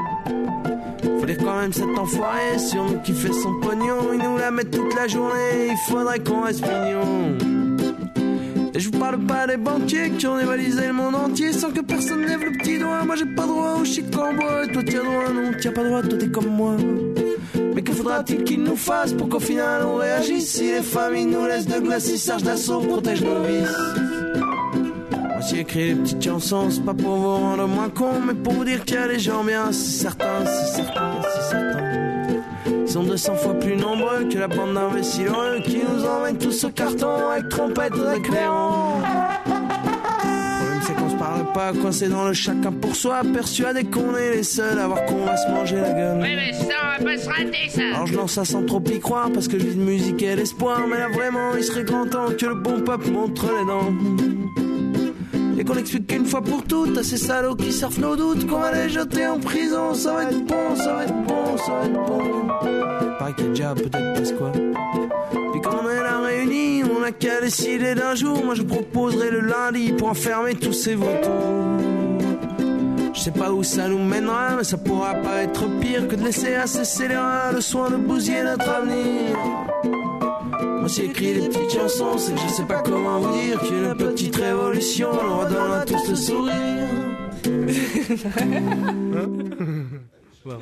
Faut dire quand même cet enfoiré sur nous qui fait son pognon, il nous la met toute la journée, il faudrait qu'on reste mignon. Et je vous parle pas des banquiers qui ont dévalisé le monde entier sans que personne lève le petit doigt. Moi j'ai pas droit au chic en bois, et toi t'as droit, non t'as pas droit, toi t'es comme moi. Mais que faudra-t-il qu'ils nous fassent pour qu'au final on réagisse? Si les familles nous laissent de glace, si Serge d'assaut protège nos vices. Ah, j'ai écrit des petites chansons, c'est pas pour vous rendre moins con, mais pour vous dire qu'il y a des gens bien, c'est certain, c'est certain, c'est certain. Ils sont deux cents fois plus nombreux que la bande d'imbéciles heureux qui nous emmènent tous au carton avec trompette et clairon. Le problème c'est qu'on se parle pas, coincé dans le chacun pour soi, persuadé qu'on est les seuls à voir qu'on va se manger la gueule. Oui mais ça on va pas se rater ça. Alors je lance ça sans trop y croire parce que je vis de musique et l'espoir, mais là vraiment il serait grand temps que le bon peuple montre les dents. Et qu'on explique qu'une fois pour toutes à ces salauds qui surfent nos doutes qu'on va les jeter en prison. Ça va être bon, ça va être bon, ça va être bon. Pareil qu'il y a déjà peut-être Pasqua. Puis quand on est là réunis, on n'a qu'à décider d'un jour. Moi je proposerai le lundi pour enfermer tous ces vautours. Je sais pas où ça nous mènera, mais ça pourra pas être pire que de laisser à ces scélérats le soin de bousiller notre avenir. Moi j'ai écrit des petites chansons, c'est que je sais pas comment vous dire qu'une petite révolution nous redonne à tous le sourire. Wow.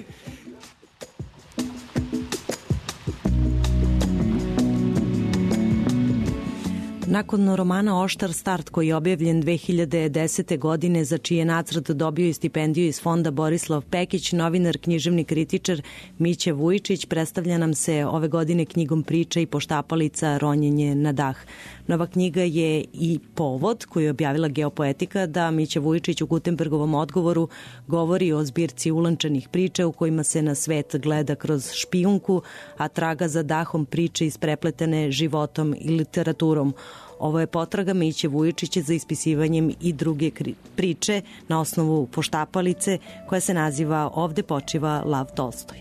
Nakon romana Oštar start koji je objavljen dve hiljade desete. godine, za čiji je nacrt dobio i stipendiju iz fonda Borislav Pekić, novinar, književni kritičar Mića Vujičić predstavlja nam se ove godine knjigom Priča i poštapalica Ronjenje na dah. Nova knjiga je i povod koju je objavila Geopoetika da Mića Vujičić u Gutenbergovom odgovoru govori o zbirci ulančanih priča u kojima se na svet gleda kroz špijunku, a traga za dahom priče isprepletene životom i literaturom. Ovo je potraga Miće Vujičića za ispisivanjem i druge priče na osnovu poštapalice koja se naziva Ovde počiva Lav Tolstoj.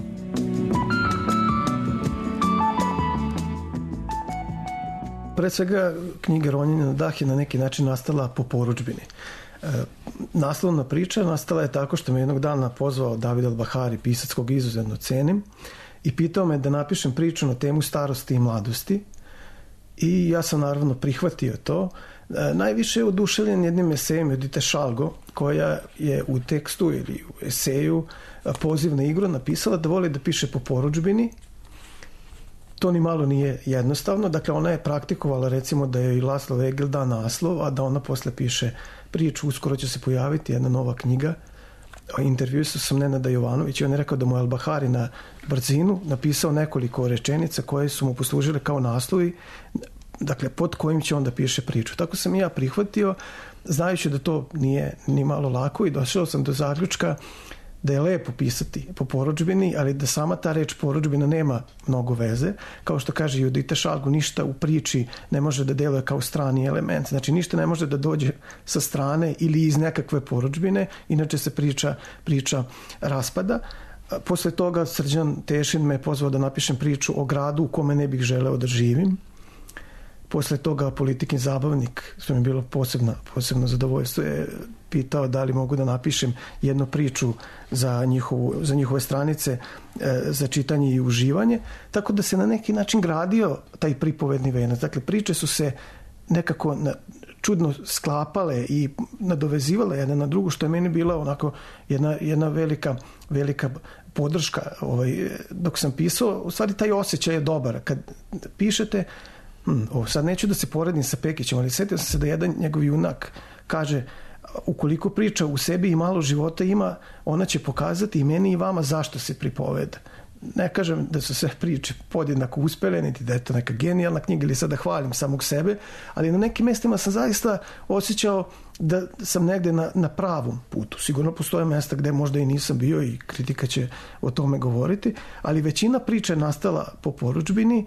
Pre svega, knjiga Ronjenje na dah je na neki način nastala po porudžbini. E, naslovna priča nastala je tako što me jednog dana pozvao David Al-Bahari, pisac kog izuzetno cenim, i pitao me da napišem priču na temu starosti i mladosti. I ja sam naravno prihvatio to. E, najviše je oduševljen jednim esejem Judite Šalgo, koja je u tekstu ili u eseju Poziv na igru napisala da voli da piše po porudžbini. To ni malo nije jednostavno. Dakle, ona je praktikovala recimo da je i Laslo Vegel da naslov, a da ona posle piše priču. Uskoro će se pojaviti jedna nova knjiga. Intervjuisao sam Nenada Jovanovića i on je rekao da mu je Al-Bahari na brzinu napisao nekoliko rečenica koje su mu poslužile kao naslovi, dakle, pod kojim će on da piše priču. Tako sam i ja prihvatio, znajući da to nije ni malo lako, i došao sam do zaključka da je lepo pisati po porudžbini, ali da sama ta reč porudžbina nema mnogo veze. Kao što kaže Judita Šalgo, ništa u priči ne može da deluje kao strani element. Znači, ništa ne može da dođe sa strane ili iz nekakve porudžbine, inače se priča, priča raspada. Posle toga Srđan Tešin me je pozvao da napišem priču o gradu u kome ne bih želeo da živim. Posle toga Politikin zabavnik, što mi je bilo posebno, posebno zadovoljstvo, je pitao da li mogu da napišem jednu priču za, njihovu, za njihove stranice e, za čitanje i uživanje, tako da se na neki način gradio taj pripovedni venac. Dakle, priče su se nekako na, čudno sklapale i nadovezivale jedna na drugu, što je meni bila onako jedna, jedna velika, velika podrška. Ovaj, dok sam pisao, u stvari taj osjećaj je dobar. Kad pišete, Hmm, o, sad neću da se poredim sa Pekićem, ali setio sam se da jedan njegov junak kaže, ukoliko priča u sebi i malo života ima, ona će pokazati i meni i vama zašto se pripoveda. Ne kažem da su sve priče podjednako uspele, niti da je to neka genijalna knjiga ili sad da hvalim samog sebe, ali na nekim mestima sam zaista osjećao da sam negde na, na pravom putu. Sigurno postoje mesta gde možda i nisam bio i kritika će o tome govoriti, ali većina priča je nastala po porudžbini.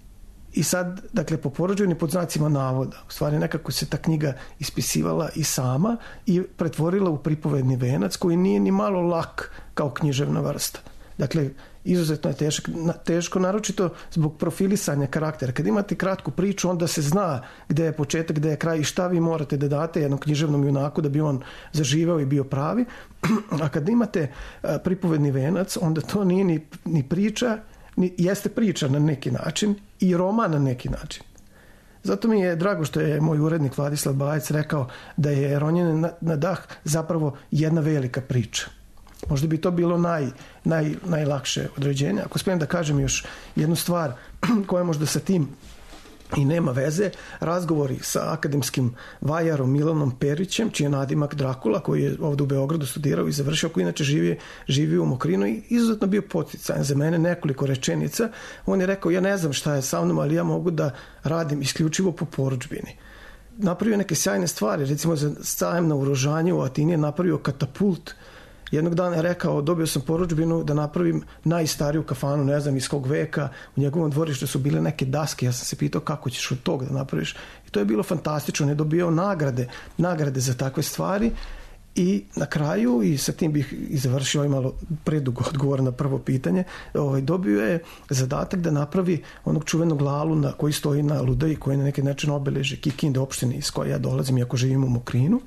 I sad, dakle, po porudžbini pod znacima navoda. U stvari nekako se ta knjiga ispisivala i sama i pretvorila u pripovedni venac koji nije ni malo lak kao književna vrsta. Dakle, izuzetno je teško, teško naročito zbog profilisanja karaktera. Kad imate kratku priču, onda se zna gde je početak, gde je kraj i šta vi morate da date jednom književnom junaku da bi on zaživeo i bio pravi. A kad imate pripovedni venac, onda to nije ni, ni priča, jeste priča na neki način i roman na neki način. Zato mi je drago što je moj urednik Vladislav Bajec rekao da je Ronjenje na, na dah zapravo jedna velika priča. Možda bi to bilo naj, naj, najlakše određenje. Ako smijem da kažem još jednu stvar koja možda sa tim I nema veze, razgovori sa akademskim vajarom Milanom Perićem, čiji je nadimak Drakula, koji je ovdje u Beogradu studirao i završio, koji inače živi, živi u Mokrinu i izuzetno bio poticajan za mene, nekoliko rečenica. On je rekao, ja ne znam šta je sa mnom, ali ja mogu da radim isključivo po porudžbini. Napravio neke sjajne stvari, recimo za sajam na urožanje u Atini je napravio katapult. Jednog dana je rekao, dobio sam porudžbinu da napravim najstariju kafanu, ne znam iz kog veka, u njegovom dvorištu su bile neke daske, ja sam se pitao kako ćeš od toga da napraviš. I to je bilo fantastično, on je dobio nagrade, nagrade za takve stvari i na kraju, i sa tim bih i završio ovaj malo predugo odgovor na prvo pitanje, ovaj, dobio je zadatak da napravi onog čuvenog lalu na, koji stoji na Ludaji, koji na neki način obeleži Kikinde, opštine iz koje ja dolazim, iako živim u Mokrinu.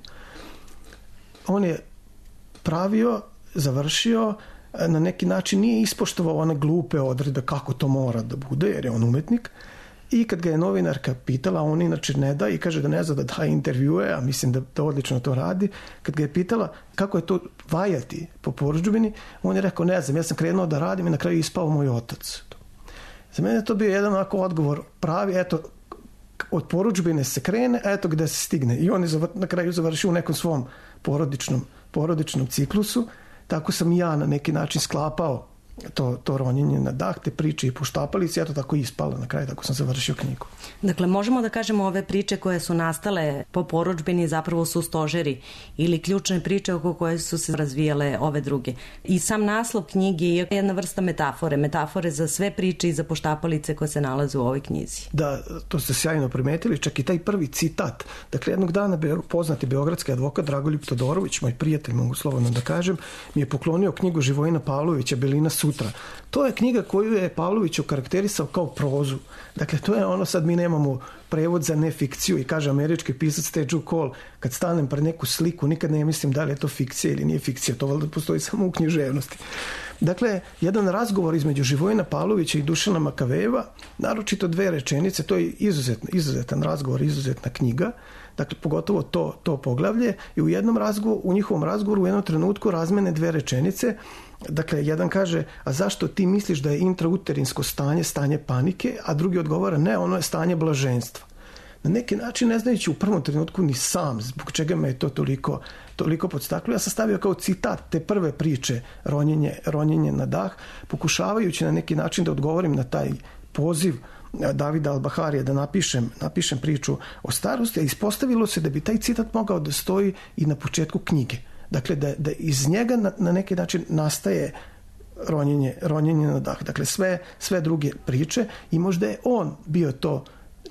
On je pravio, završio, na neki način nije ispoštovao one glupe odredbe kako to mora da bude, jer je on umetnik. I kad ga je novinarka pitala, on inače ne da i kaže da ne zna da daje intervjue, a mislim da, da odlično to radi. Kad ga je pitala kako je to vajati po porudžbini, on je rekao, ne znam, ja sam krenuo da radim i na kraju ispao moj otac. Za mene je to bio jedan onako odgovor pravi, eto, od porudžbine se krene, eto gde se stigne. I on je na kraju završio u nekom svom porodičnom porodičnom ciklusu, tako sam i ja na neki način sklapao to, to ronjenje na dah, te priče i poštapalice, ja to tako ispalo na kraju, tako sam završio knjigu. Dakle, možemo da kažemo ove priče koje su nastale po porudžbini zapravo su stožeri ili ključne priče oko koje su se razvijale ove druge. I sam naslov knjige je jedna vrsta metafore, metafore za sve priče i za poštapalice koje se nalaze u ovoj knjizi. Da, to ste sjajno primetili, čak i taj prvi citat. Dakle, jednog dana poznati beogradski advokat Dragoljub Todorović, moj prijatelj, mogu slobodno da kažem, mi je poklonio knjigu Živojina Pavlovića Belina sutra. To je knjiga koju je Pavlović okarakterisao kao prozu. Dakle, to je ono, sad mi nemamo prevod za nefikciju i kaže američki pisac Teju Cole, kad stanem pred neku sliku, nikad ne mislim da li je to fikcija ili nije fikcija, to valjda postoji samo u književnosti. Dakle, jedan razgovor između Živojina Pavlovića i Dušana Makavejeva, naročito dve rečenice, to je izuzetno, izuzetan razgovor, izuzetna knjiga, dakle, pogotovo to, to poglavlje, i u jednom razgovoru, u njihovom razgovoru u jednom trenutku razmene dve rečenice. Dakle, jedan kaže, a zašto ti misliš da je intrauterinsko stanje stanje panike, a drugi odgovara, ne, ono je stanje blaženstva. Na neki način, ne znajući u prvom trenutku ni sam, zbog čega me je to toliko, toliko podstaklo, ja sam stavio kao citat te prve priče ronjenje, ronjenje na dah, pokušavajući na neki način da odgovorim na taj poziv Davida Albaharija da napišem, napišem priču o starosti, a ispostavilo se da bi taj citat mogao da stoji i na početku knjige. Dakle, da, da iz njega na, na neki način nastaje ronjenje, ronjenje na dah. Dakle, sve, sve druge priče i možda je on bio to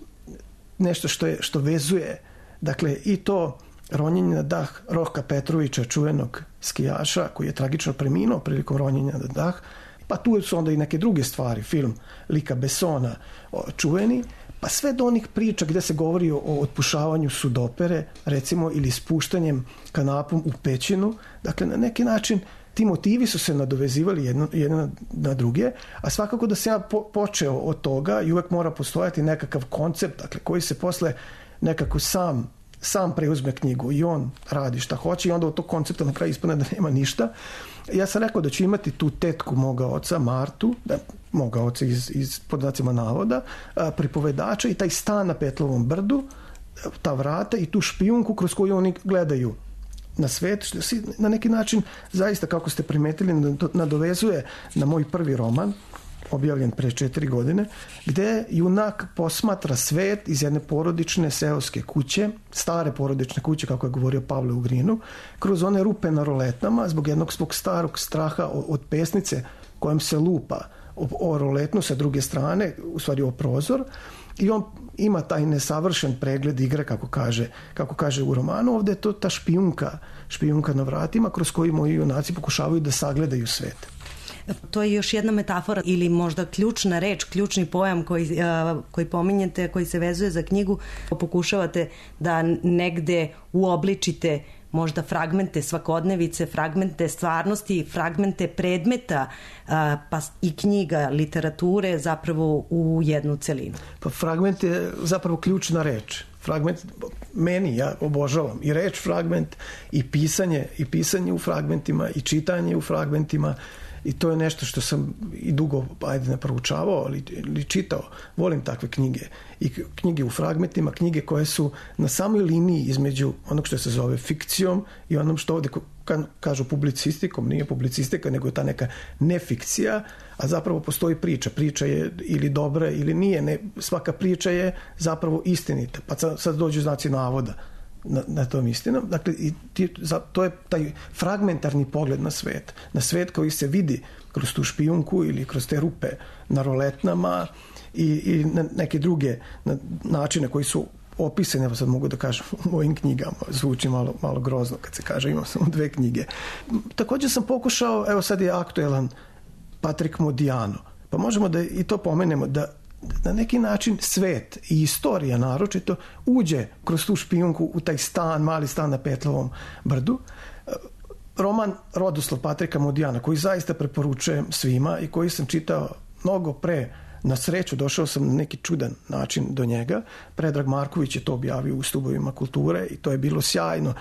nešto što, je, što vezuje. Dakle, i to ronjenje na dah Rohka Petrovića, čuvenog skijaša, koji je tragično preminuo prilikom ronjenja na dah. Pa tu su onda i neke druge stvari, film Lika Bessona čuveni, pa sve do onih priča gde se govori o otpušavanju sudopere, recimo, ili spuštanjem kanapom u pećinu. Dakle, na neki način ti motivi su se nadovezivali jedno, jedno na druge, a svakako da se ja po, počeo od toga i uvek mora postojati nekakav koncept, dakle, koji se posle nekako sam, sam preuzme knjigu i on radi šta hoće i onda od tog koncepta na kraju ispane da nema ništa. Ja sam rekao da ću imati tu tetku moga oca, Martu, da, moga oca iz, iz podnacima navoda, a, pripovedača i taj stan na Petlovom brdu, ta vrata i tu špijunku kroz koju oni gledaju na svet, što si na neki način zaista, kako ste primetili, nadovezuje na moj prvi roman, objavljen pre četiri godine, gde junak posmatra svet iz jedne porodične seoske kuće, stare porodične kuće, kako je govorio Pavle Ugrinu, kroz one rupe na roletnama, zbog jednog svog starog straha od pesnice kojem se lupa o, o roletnu sa druge strane, u stvari o prozor, i on ima taj nesavršen pregled igre, kako kaže, kako kaže u romanu. Ovde je to ta špijunka, špijunka na vratima, kroz koju moji junaci pokušavaju da sagledaju svet. To je još jedna metafora ili možda ključna reč, ključni pojam koji, uh, koji pominjete, koji se vezuje za knjigu. Pokušavate da negde uobličite možda fragmente svakodnevice, fragmente stvarnosti, fragmente predmeta, uh, pa i knjiga, literature zapravo u jednu celinu. Pa fragment je zapravo ključna reč. Fragment, meni, ja obožavam i reč fragment i pisanje, i pisanje u fragmentima i čitanje u fragmentima. i to je nešto što sam i dugo, ajde, ne proučavao, ali, ali čitao. Volim takve knjige. I knjige u fragmentima, knjige koje su na samoj liniji između onog što se zove fikcijom i onom što ovde kažu publicistikom, nije publicistika, nego je ta neka nefikcija, a zapravo postoji priča. Priča je ili dobra ili nije. Ne, svaka priča je zapravo istinita. Pa sad, sad dođu znaci navoda na, na tom istinom. Dakle, i ti, za, to je taj fragmentarni pogled na svet. Na svet koji se vidi kroz tu špijunku ili kroz te rupe na roletnama i, i na neke druge na, načine koji su opisane, evo sad mogu da kažem, u mojim knjigama. Zvuči malo, malo grozno kad se kaže, imam samo dve knjige. Također sam pokušao, evo sad je aktuelan Patrick Modiano, pa možemo da i to pomenemo, da na neki način svet i istorija naročito uđe kroz tu špijunku u taj stan, mali stan na Petlovom brdu. Roman Rodoslav Patrika Modijana, koji zaista preporučujem svima i koji sam čitao mnogo pre. Na sreću došao sam na neki čudan način do njega. Predrag Marković je to objavio u Stubovima kulture i to je bilo sjajno.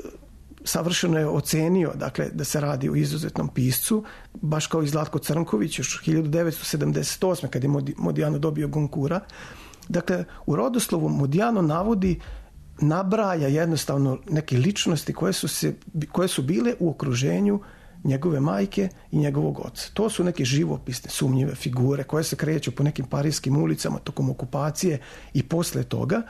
Savršeno je ocenio, dakle, da se radi o izuzetnom piscu, baš kao i Zlatko Crnković još hiljadu devetsto sedamdeset osme kad je Modijano dobio Gonkura. Dakle, u Rodoslovu Modijano navodi, nabraja jednostavno neke ličnosti koje su, se, koje su bile u okruženju njegove majke i njegovog oca. To su neke živopisne, sumnjive figure koje se kreću po nekim parijskim ulicama tokom okupacije i posle toga.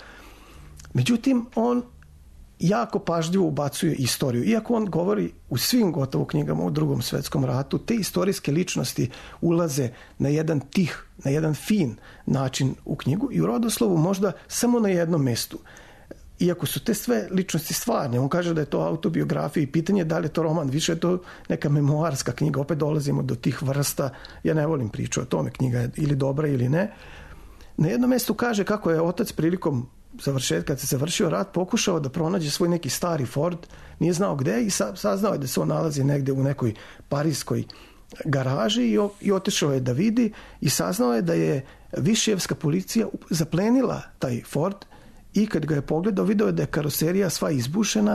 Međutim, on jako pažljivo ubacuje istoriju. Iako on govori u svim gotovo knjigama o Drugom svetskom ratu, te istorijske ličnosti ulaze na jedan tih, na jedan fin način u knjigu i u Rodoslovu možda samo na jednom mestu. Iako su te sve ličnosti stvarne, on kaže da je to autobiografija i pitanje da li je to roman, više je to neka memoarska knjiga, opet dolazimo do tih vrsta, ja ne volim priču o tome, knjiga je ili dobra ili ne. Na jednom mjestu kaže kako je otac prilikom završetka, kad se završio rat, pokušao da pronađe svoj neki stari Ford, nije znao gde i saznao je da se on nalazi negde u nekoj parijskoj garaži i, i otišao je da vidi i saznao je da je Višijevska policija zaplenila taj Ford. I kad ga je pogledao, video je da je karoserija sva izbušena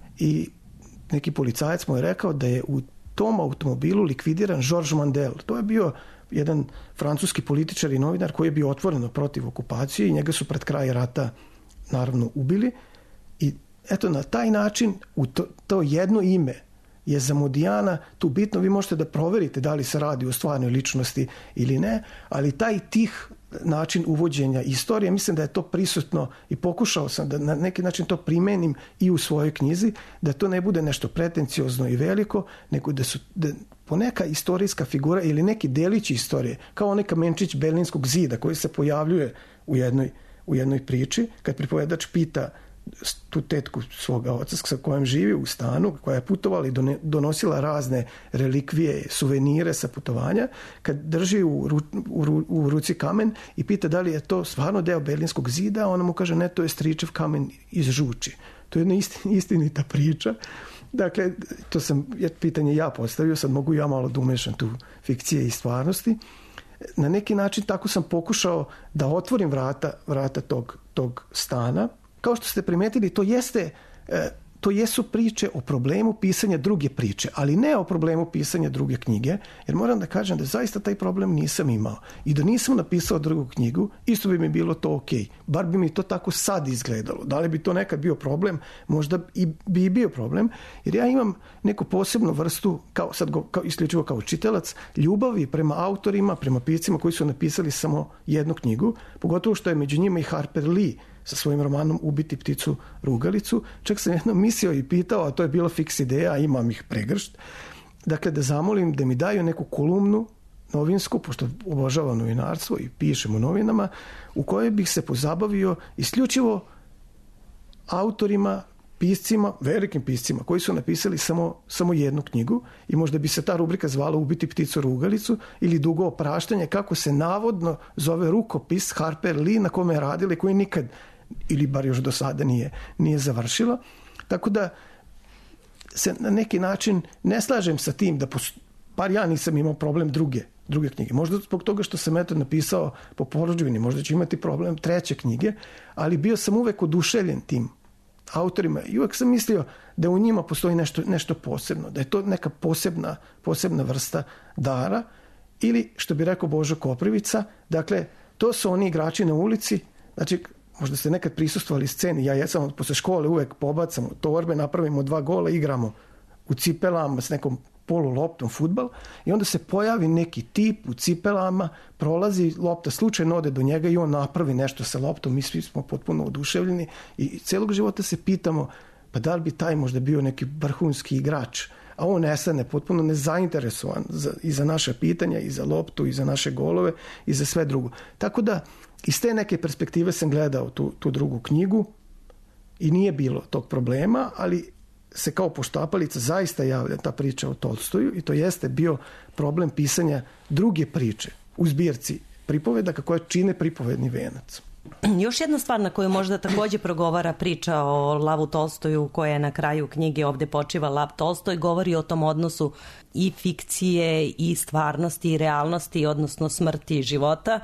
i neki policajac mu je rekao da je u tom automobilu likvidiran Georges Mandel. To je bio jedan francuski političar i novinar koji je bio otvoreno protiv okupacije i njega su pred kraj rata naravno ubili. I eto, na taj način u to, to jedno ime je za Modijana tu bitno. Vi možete da proverite da li se radi o stvarnoj ličnosti ili ne, ali taj tih način uvođenja istorije, mislim da je to prisutno i pokušao sam da na neki način to primenim i u svojoj knjizi, da to ne bude nešto pretenciozno i veliko, nego da su da poneka istorijska figura ili neki delići istorije, kao onaj kamenčić Berlinskog zida koji se pojavljuje u jednoj, u jednoj priči, kad pripovedač pita tu tetku svoga oca sa kojom živi u stanu, koja je putovala i donosila razne relikvije, suvenire sa putovanja, kad drži u, ru, u, ru, u ruci kamen i pita da li je to stvarno deo Berlinskog zida, ona mu kaže ne, to je stričev kamen iz žuči. To je jedna istin, istinita priča. Dakle, to sam pitanje ja postavio, sad mogu ja malo da umešam tu fikcije i stvarnosti. Na neki način tako sam pokušao da otvorim vrata, vrata tog, tog stana. Kao što ste primetili, to jeste, to jesu priče o problemu pisanja druge priče, ali ne o problemu pisanja druge knjige, jer moram da kažem da zaista taj problem nisam imao. I da nisam napisao drugu knjigu, isto bi mi bilo to ok. Bar bi mi to tako sad izgledalo. Da li bi to nekad bio problem? Možda i bi bio problem, jer ja imam neku posebnu vrstu, kao, sad go, kao, isključivo kao čitalac, ljubavi prema autorima, prema piscima koji su napisali samo jednu knjigu, pogotovo što je među njima i Harper Lee, sa svojim romanom Ubiti pticu rugalicu. Čak sam jednom mislio i pitao, a to je bila fiks ideja, imam ih pregršt, dakle da zamolim da mi daju neku kolumnu novinsku, pošto obožavam novinarstvo i pišem u novinama, u kojoj bih se pozabavio isključivo autorima, piscima, velikim piscima, koji su napisali samo, samo jednu knjigu i možda bi se ta rubrika zvala Ubiti pticu rugalicu ili Dugo opraštanje, kako se navodno zove rukopis Harper Lee na kome je radila i koji nikad, ili bar još do sada nije, nije završila. Tako da se na neki način ne slažem sa tim da, pos... par ja nisam imao problem druge, druge knjige. Možda zbog toga što sam eto napisao po porudžbini, možda ću imati problem treće knjige, ali bio sam uvek oduševljen tim autorima i uvek sam mislio da u njima postoji nešto, nešto posebno, da je to neka posebna, posebna vrsta dara ili, što bi rekao Božo Koprivica, dakle, to su oni igrači na ulici, znači, možda ste nekad prisustvovali sceni, ja jesam posle škole uvek pobacamo torbe, napravimo dva gola, igramo u cipelama s nekom polu loptom fudbal i onda se pojavi neki tip u cipelama, prolazi, lopta slučajno ode do njega i on napravi nešto sa loptom, mi svi smo potpuno oduševljeni i celog života se pitamo pa da li bi taj možda bio neki vrhunski igrač, a on nestane potpuno nezainteresovan za, i za naše pitanja, i za loptu, i za naše golove, i za sve drugo. Tako da, iz te neke perspektive sam gledao tu, tu drugu knjigu i nije bilo tog problema, ali se kao poštapalica zaista javlja ta priča o Tolstoju i to jeste bio problem pisanja druge priče u zbirci pripovedaka koje čine pripovedni venac. Još jedna stvar na koju možda takođe progovara priča o Lavu Tolstoju koja je na kraju knjige Ovde počiva Lav Tolstoj, govori o tom odnosu i fikcije i stvarnosti i realnosti, odnosno smrti i života.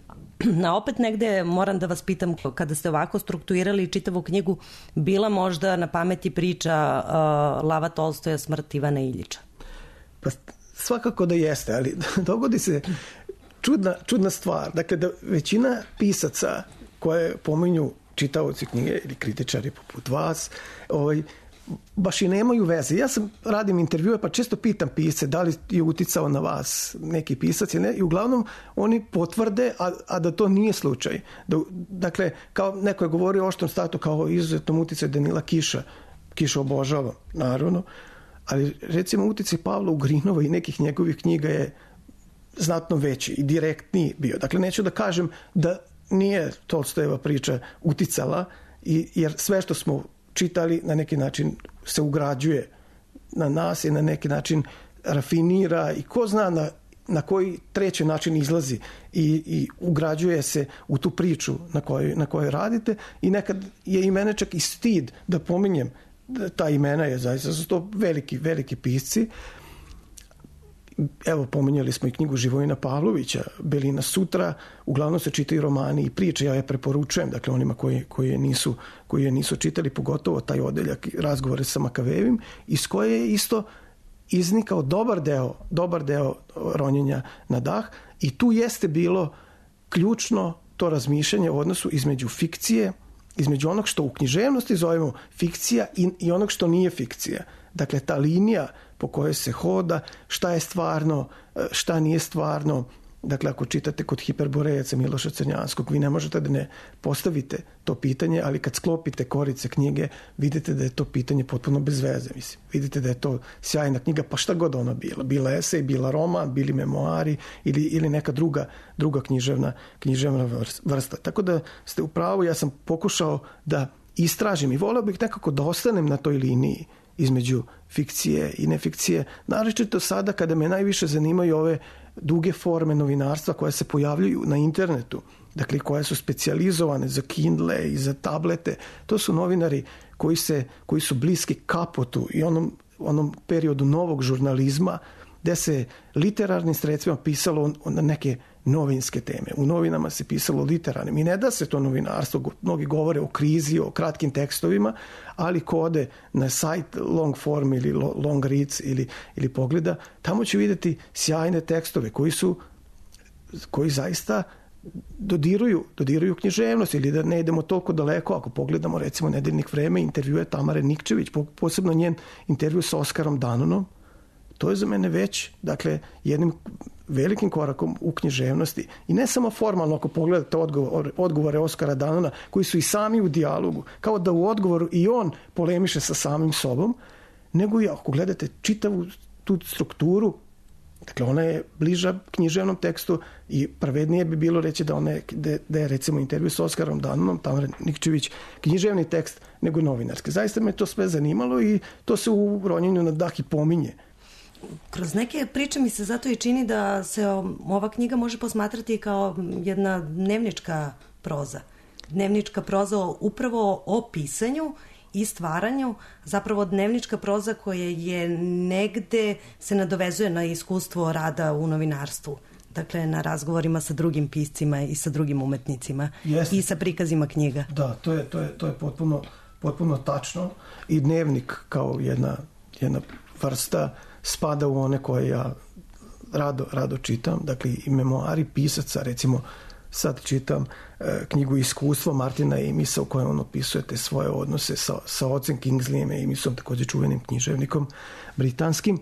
A opet negde moram da vas pitam, kada ste ovako strukturirali čitavu knjigu, bila možda na pameti priča uh, Lava Tolstoja Smrt Ivana Iljiča? Pa svakako da jeste, ali dogodi se čudna, čudna stvar. Dakle, da većina pisaca koje pominju čitaoci knjige ili kritičari poput vas, ovaj, baš i nemaju veze. Ja sam radim intervjue pa često pitam pisce da li je uticao na vas neki pisac ili ne i uglavnom oni potvrde, a, a da to nije slučaj. Da, dakle, kao neko je govorio o Oštrom statu kao izuzetnom uticaju Danila Kiša. Kiša obožava, naravno, ali recimo uticaj Pavla Ugrinova i nekih njegovih knjiga je znatno veći i direktniji bio. Dakle, neću da kažem da nije Tolstojeva priča uticala, i, jer sve što smo čitali na neki način se ugrađuje na nas i na neki način rafinira i ko zna na, na koji treći način izlazi i, i ugrađuje se u tu priču na kojoj, na kojoj radite i nekad je i mene čak i stid da pominjem ta imena, je zaista su to veliki, veliki pisci. Evo, pominjali smo i knjigu Živojina Pavlovića, Belina sutra, uglavnom se čitaju romani i priče, ja je preporučujem, dakle onima koji, koji, je nisu, koji je nisu čitali, pogotovo taj odeljak Razgovore sa Makavejevim, iz koje je isto iznikao dobar deo, dobar deo ronjenja na dah i tu jeste bilo ključno to razmišljanje u odnosu između fikcije, između onog što u književnosti zovemo fikcija i, i onog što nije fikcija. Dakle, ta linija po kojoj se hoda, šta je stvarno, šta nije stvarno. Dakle, ako čitate kod Hiperborejaca Miloša Crnjanskog, vi ne možete da ne postavite to pitanje, ali kad sklopite korice knjige, vidite da je to pitanje potpuno bez veze. Mislim. Vidite da je to sjajna knjiga, pa šta god ona bila. Bila esej, bila roman, bili memoari ili, ili neka druga, druga književna, književna vrsta. Tako da ste u pravu, ja sam pokušao da istražim i voleo bih nekako da ostanem na toj liniji između fikcije i nefikcije. Naročito sada kada me najviše zanimaju ove duge forme novinarstva koje se pojavljuju na internetu, dakle koje su specijalizovane za Kindle i za tablete. To su novinari koji, se, koji su bliski Kapotu i onom, onom periodu novog žurnalizma gde se literarnim sredstvima pisalo na neke novinske teme. U novinama se pisalo literarnim i ne da se to novinarstvo, mnogi govore o krizi, o kratkim tekstovima, ali ko ode na sajt long form ili long reads ili, ili pogleda, tamo će vidjeti sjajne tekstove koji su, koji zaista dodiruju, dodiruju književnost ili da ne idemo toliko daleko, ako pogledamo recimo Nedeljnik Vreme, intervjue Tamare Nikčević, posebno njen intervju sa Oskarom Danonom, to je za mene već, dakle, jednim velikim korakom u književnosti. I ne samo formalno, ako pogledate odgovor, odgovore Oskara Danona, koji su i sami u dijalogu, kao da u odgovoru i on polemiše sa samim sobom, nego i ako gledate čitavu tu strukturu, dakle, ona je bliža književnom tekstu i pravednije bi bilo reći da, one, da, da je recimo intervju sa Oskarom Danonom, Tamara Nikčević, književni tekst nego novinarski. Zaista me to sve zanimalo i to se u Ronjenju na dah i pominje. Kroz neke priče mi se zato i čini da se ova knjiga može posmatrati kao jedna dnevnička proza. Dnevnička proza upravo o pisanju i stvaranju, zapravo dnevnička proza koja je negde se nadovezuje na iskustvo rada u novinarstvu. Dakle, na razgovorima sa drugim piscima i sa drugim umetnicima. Jeste. I sa prikazima knjiga. Da, to je, to je, to je potpuno, potpuno tačno i dnevnik kao jedna, jedna vrsta spada u one koje ja rado, rado čitam, dakle i memoari pisaca, recimo sad čitam e, knjigu Iskustvo Martina Amisa u kojoj on opisuje te svoje odnose sa, sa ocem Kingsleyem Amisom, također čuvenim književnikom britanskim,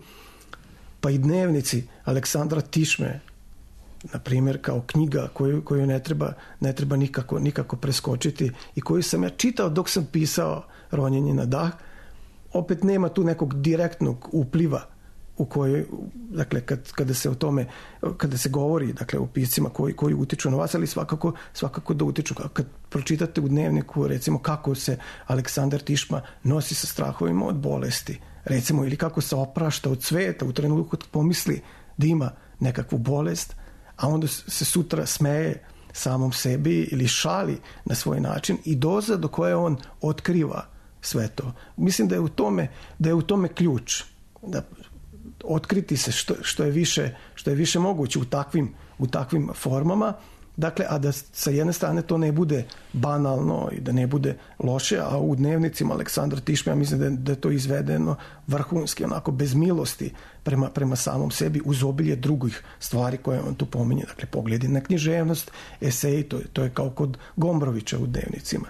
pa i dnevnici Aleksandra Tišme, na primjer, kao knjiga koju, koju ne treba, ne treba nikako, nikako preskočiti i koju sam ja čitao dok sam pisao Ronjenje na dah. Opet nema tu nekog direktnog upliva u kojoj, dakle, kad, kada se o tome, kada se govori, dakle, o piscima koji, koji utiču na vas, ali svakako, svakako da utiču. Kad pročitate u dnevniku, recimo, kako se Aleksandar Tišma nosi sa strahovima od bolesti, recimo, ili kako se oprašta od sveta u trenutku kad pomisli da ima nekakvu bolest, a onda se sutra smeje samom sebi ili šali na svoj način i doza do koje on otkriva sve to. Mislim da je u tome, da je u tome ključ, da otkriti se što, što je više, što je više moguće u takvim, u takvim formama, dakle, a da sa jedne strane to ne bude banalno i da ne bude loše, a u dnevnicima Aleksandra Tišme, ja mislim da je, da je to izvedeno vrhunski, onako bez milosti prema, prema samom sebi, uz obilje drugih stvari koje on tu pominje, dakle, pogledi na književnost, eseji, to, to je kao kod Gombrovića u dnevnicima.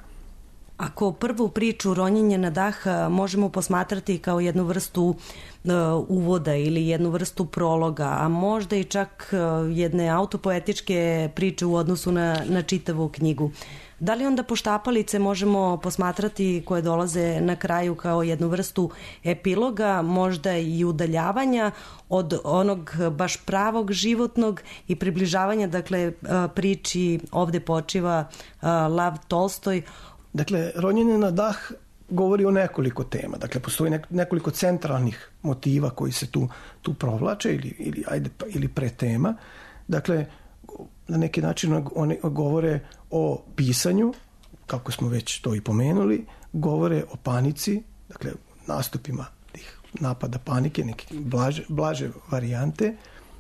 Ako prvu priču Ronjenje na dah možemo posmatrati kao jednu vrstu uh, uvoda ili jednu vrstu prologa, a možda i čak uh, jedne autopoetičke priče u odnosu na, na čitavu knjigu, da li onda poštapalice možemo posmatrati koje dolaze na kraju kao jednu vrstu epiloga, možda i udaljavanja od onog baš pravog životnog i približavanja, dakle, uh, priči Ovde počiva uh, Lav Tolstoj? Dakle, Ronjenje na dah govori o nekoliko tema. Dakle, postoji nekoliko centralnih motiva koji se tu, tu provlače ili, ili, ajde, ili pretema. Dakle, na neki način oni govore o pisanju, kako smo već to i pomenuli, govore o panici, dakle, nastupima tih napada panike, neke blaže, blaže varijante,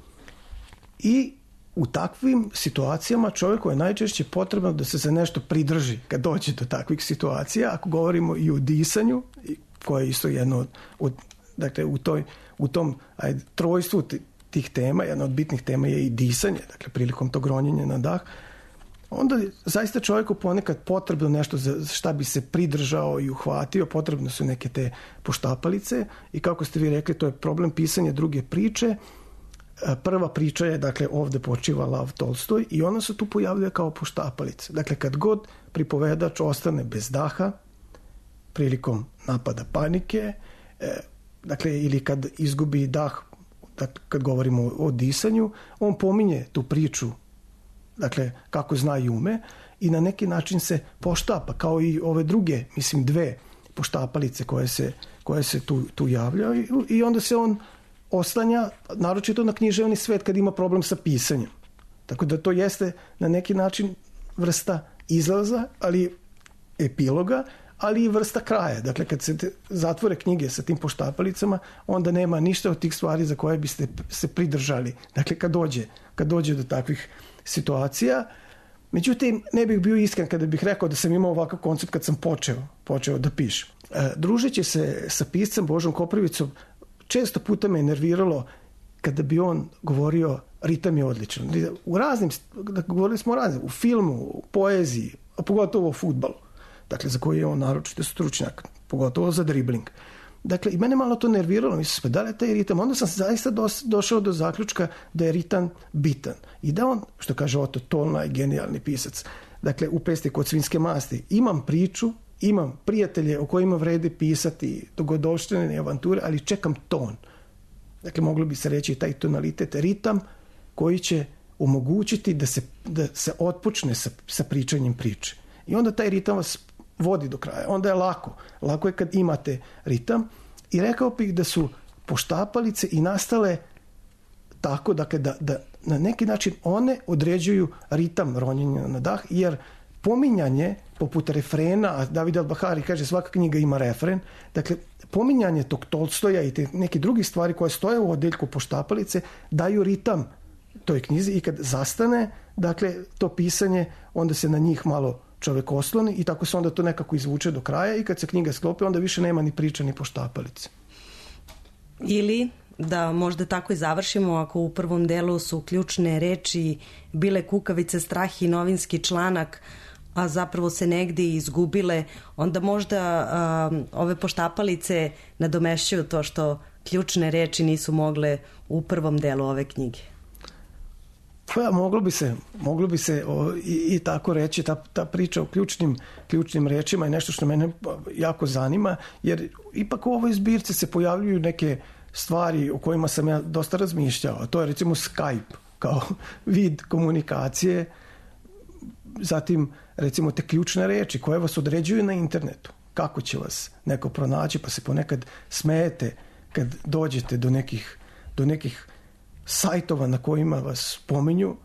i u takvim situacijama čovjeku je najčešće potrebno da se za nešto pridrži kad dođe do takvih situacija. Ako govorimo i o disanju, koje je isto jedno od, od dakle, u, toj, u tom ajde, trojstvu tih tema, jedna od bitnih tema je i disanje, dakle, prilikom tog ronjenja na dah, onda zaista čovjeku ponekad potrebno nešto za šta bi se pridržao i uhvatio, potrebno su neke te poštapalice i kako ste vi rekli, to je problem pisanja druge priče. Prva priča je, dakle, Ovde počiva Lav Tolstoj i ona se tu pojavljuje kao poštapalica. Dakle, kad god pripovedač ostane bez daha prilikom napada panike, e, dakle, ili kad izgubi dah, dakle, kad govorimo o, o disanju, on pominje tu priču, dakle, kako zna i ume, i na neki način se poštapa, kao i ove druge, mislim, dve poštapalice koje se, koje se tu, tu javljaju i, i onda se on oslanja, naročito na književni svet kad ima problem sa pisanjem. Tako da to jeste na neki način vrsta izlaza, ali epiloga, ali i vrsta kraja. Dakle, kad se zatvore knjige sa tim poštapalicama, onda nema ništa od tih stvari za koje biste se pridržali. Dakle, kad dođe, kad dođe do takvih situacija. Međutim, ne bih bio iskren kada bih rekao da sam imao ovakav koncept kad sam počeo, počeo da pišem. E, družeći se sa piscem Božom Koprivicom, često puta me nerviralo kada bi on govorio ritam je odličan. U raznim, govorili smo o raznim, u filmu, u poeziji, a pogotovo o fudbalu. Dakle, za koji je on naročito stručnjak, pogotovo za dribling. Dakle, i mene malo to nerviralo, mislim, pa da li je taj ritam? Onda sam zaista dos, došao do zaključka da je ritam bitan. I da on, što kaže Oto Tolnaj, genijalni pisac, dakle, u Pesti kod svinjske masti, imam priču, imam prijatelje o kojima vrede pisati dogodovštine i avanture, ali čekam ton. Dakle, moglo bi se reći taj tonalitet, ritam koji će omogućiti da se, da se otpočne sa, sa pričanjem priče. I onda taj ritam vas vodi do kraja. Onda je lako. Lako je kad imate ritam. I rekao bih da su poštapalice i nastale tako, dakle, da, da na neki način one određuju ritam ronjenja na dah, jer pominjanje, poput refrena, a David al-Bahari kaže svaka knjiga ima refren, dakle, pominjanje tog Tolstoja i te neke druge stvari koje stoje u odeljku poštapalice daju ritam toj knjizi i kad zastane, dakle, to pisanje, onda se na njih malo čovek osloni i tako se onda to nekako izvuče do kraja i kad se knjiga sklope onda više nema ni priča ni poštapalice. Ili da možda tako i završimo, ako u prvom delu su ključne reči bile kukavice, strah i novinski članak, a zapravo se negde izgubile, onda možda a, ove poštapalice nadomešćuju to što ključne reči nisu mogle u prvom delu ove knjige. Pa moglo bi se, moglo bi se o, i, i tako reći, ta, ta priča o ključnim, ključnim rečima je nešto što mene jako zanima, jer ipak u ovoj zbirci se pojavljuju neke stvari o kojima sam ja dosta razmišljao, a to je recimo Skype kao vid komunikacije, zatim recimo te ključne reči koje vas određuju na internetu. Kako će vas neko pronaći, pa se ponekad smejete kad dođete do nekih, do nekih sajtova na kojima vas spominju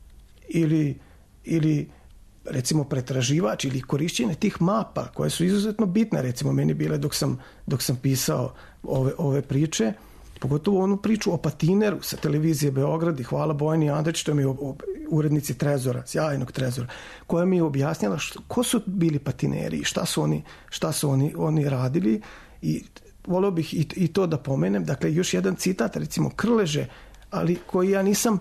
ili, ili recimo pretraživač ili korišćenje tih mapa koje su izuzetno bitne, recimo meni bile dok sam, dok sam pisao ove, ove priče, pogotovo onu priču o patineru sa televizije Beograd i hvala Bojani Andrić, što mi je urednici Trezora, sjajnog Trezora, koja mi je objasnila što, ko su bili patineri i šta su oni, šta su oni, oni radili i volio bih i, i to da pomenem. Dakle, još jedan citat, recimo Krleže, ali koji ja nisam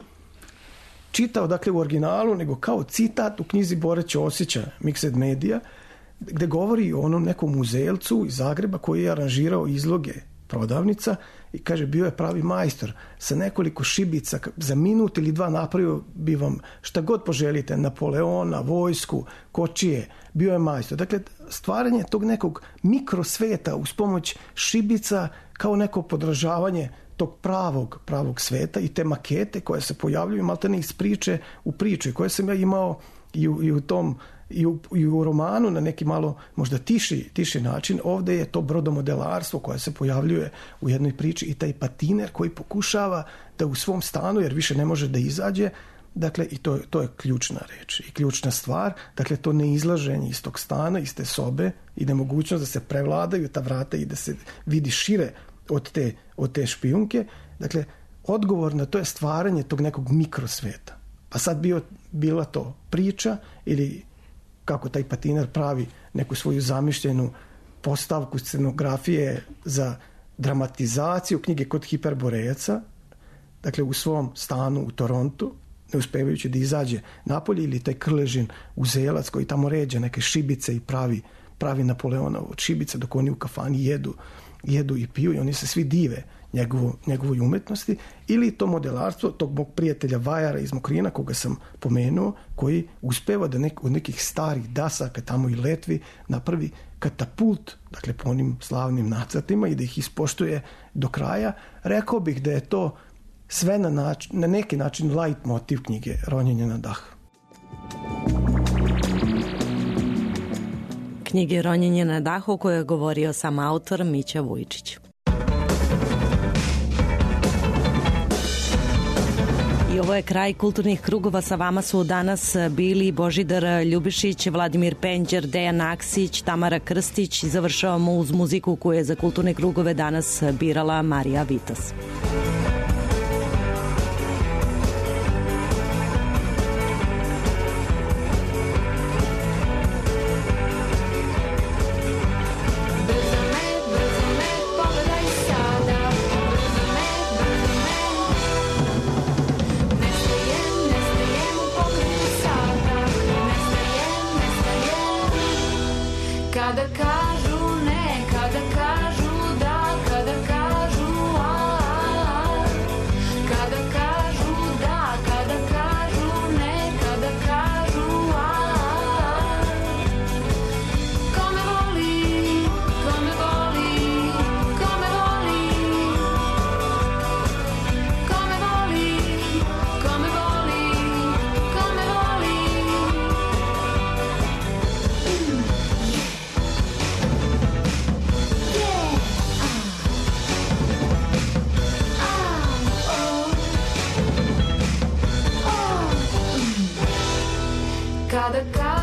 čitao dakle u originalu, nego kao citat u knjizi Bore Ćosića, Mixed Media, gde govori o onom nekom muzejelcu iz Zagreba koji je aranžirao izloge prodavnica i kaže bio je pravi majstor sa nekoliko šibica, za minut ili dva napravio bi vam šta god poželite, Napoleona, vojsku, kočije, bio je majstor. Dakle, stvaranje tog nekog mikrosveta uz pomoć šibica kao neko podražavanje tog pravog, pravog sveta i te makete koje se pojavljuju maltene iz priče u priče koje sam ja imao i u, i u tom I u, i u romanu na neki malo možda tiši, tiši način. Ovde je to brodomodelarstvo koje se pojavljuje u jednoj priči i taj patiner koji pokušava da u svom stanu, jer više ne može da izađe, dakle i to, to je ključna reč i ključna stvar, dakle to neizlaženje iz tog stana, iz te sobe i nemogućnost da se prevladaju ta vrata i da se vidi šire od te, od te špijunke, dakle odgovor na to je stvaranje tog nekog mikrosveta. Pa sad bio, bila to priča ili kako taj patiner pravi neku svoju zamišljenu postavku scenografije za dramatizaciju knjige Kod Hiperborejaca, dakle u svom stanu u Torontu, ne uspevajući da izađe napolje, ili taj Krležin uzelac koji tamo ređa neke šibice i pravi, pravi Napoleonov od šibica dok oni u kafani jedu, jedu i piju i oni se svi dive njegovo, njegovoj umetnosti, ili to modelarstvo tog mog prijatelja Vajara iz Mokrina, koga sam pomenuo, koji uspeva da nek, od nekih starih dasaka tamo i letvi napravi katapult, dakle po onim slavnim nacrtima i da ih ispoštuje do kraja. Rekao bih da je to sve na, nač, na neki način light motiv knjige Ronjenje na dah. Knjige Ronjenje na dahu o kojoj je govorio sam autor Mića Vujčić. I ovo je kraj kulturnih krugova. Sa vama su danas bili Božidar Ljubišić, Vladimir Penđer, Dejan Aksić, Tamara Krstić i završavamo uz muziku koju je za kulturne krugove danas birala Marija Vitas. Cada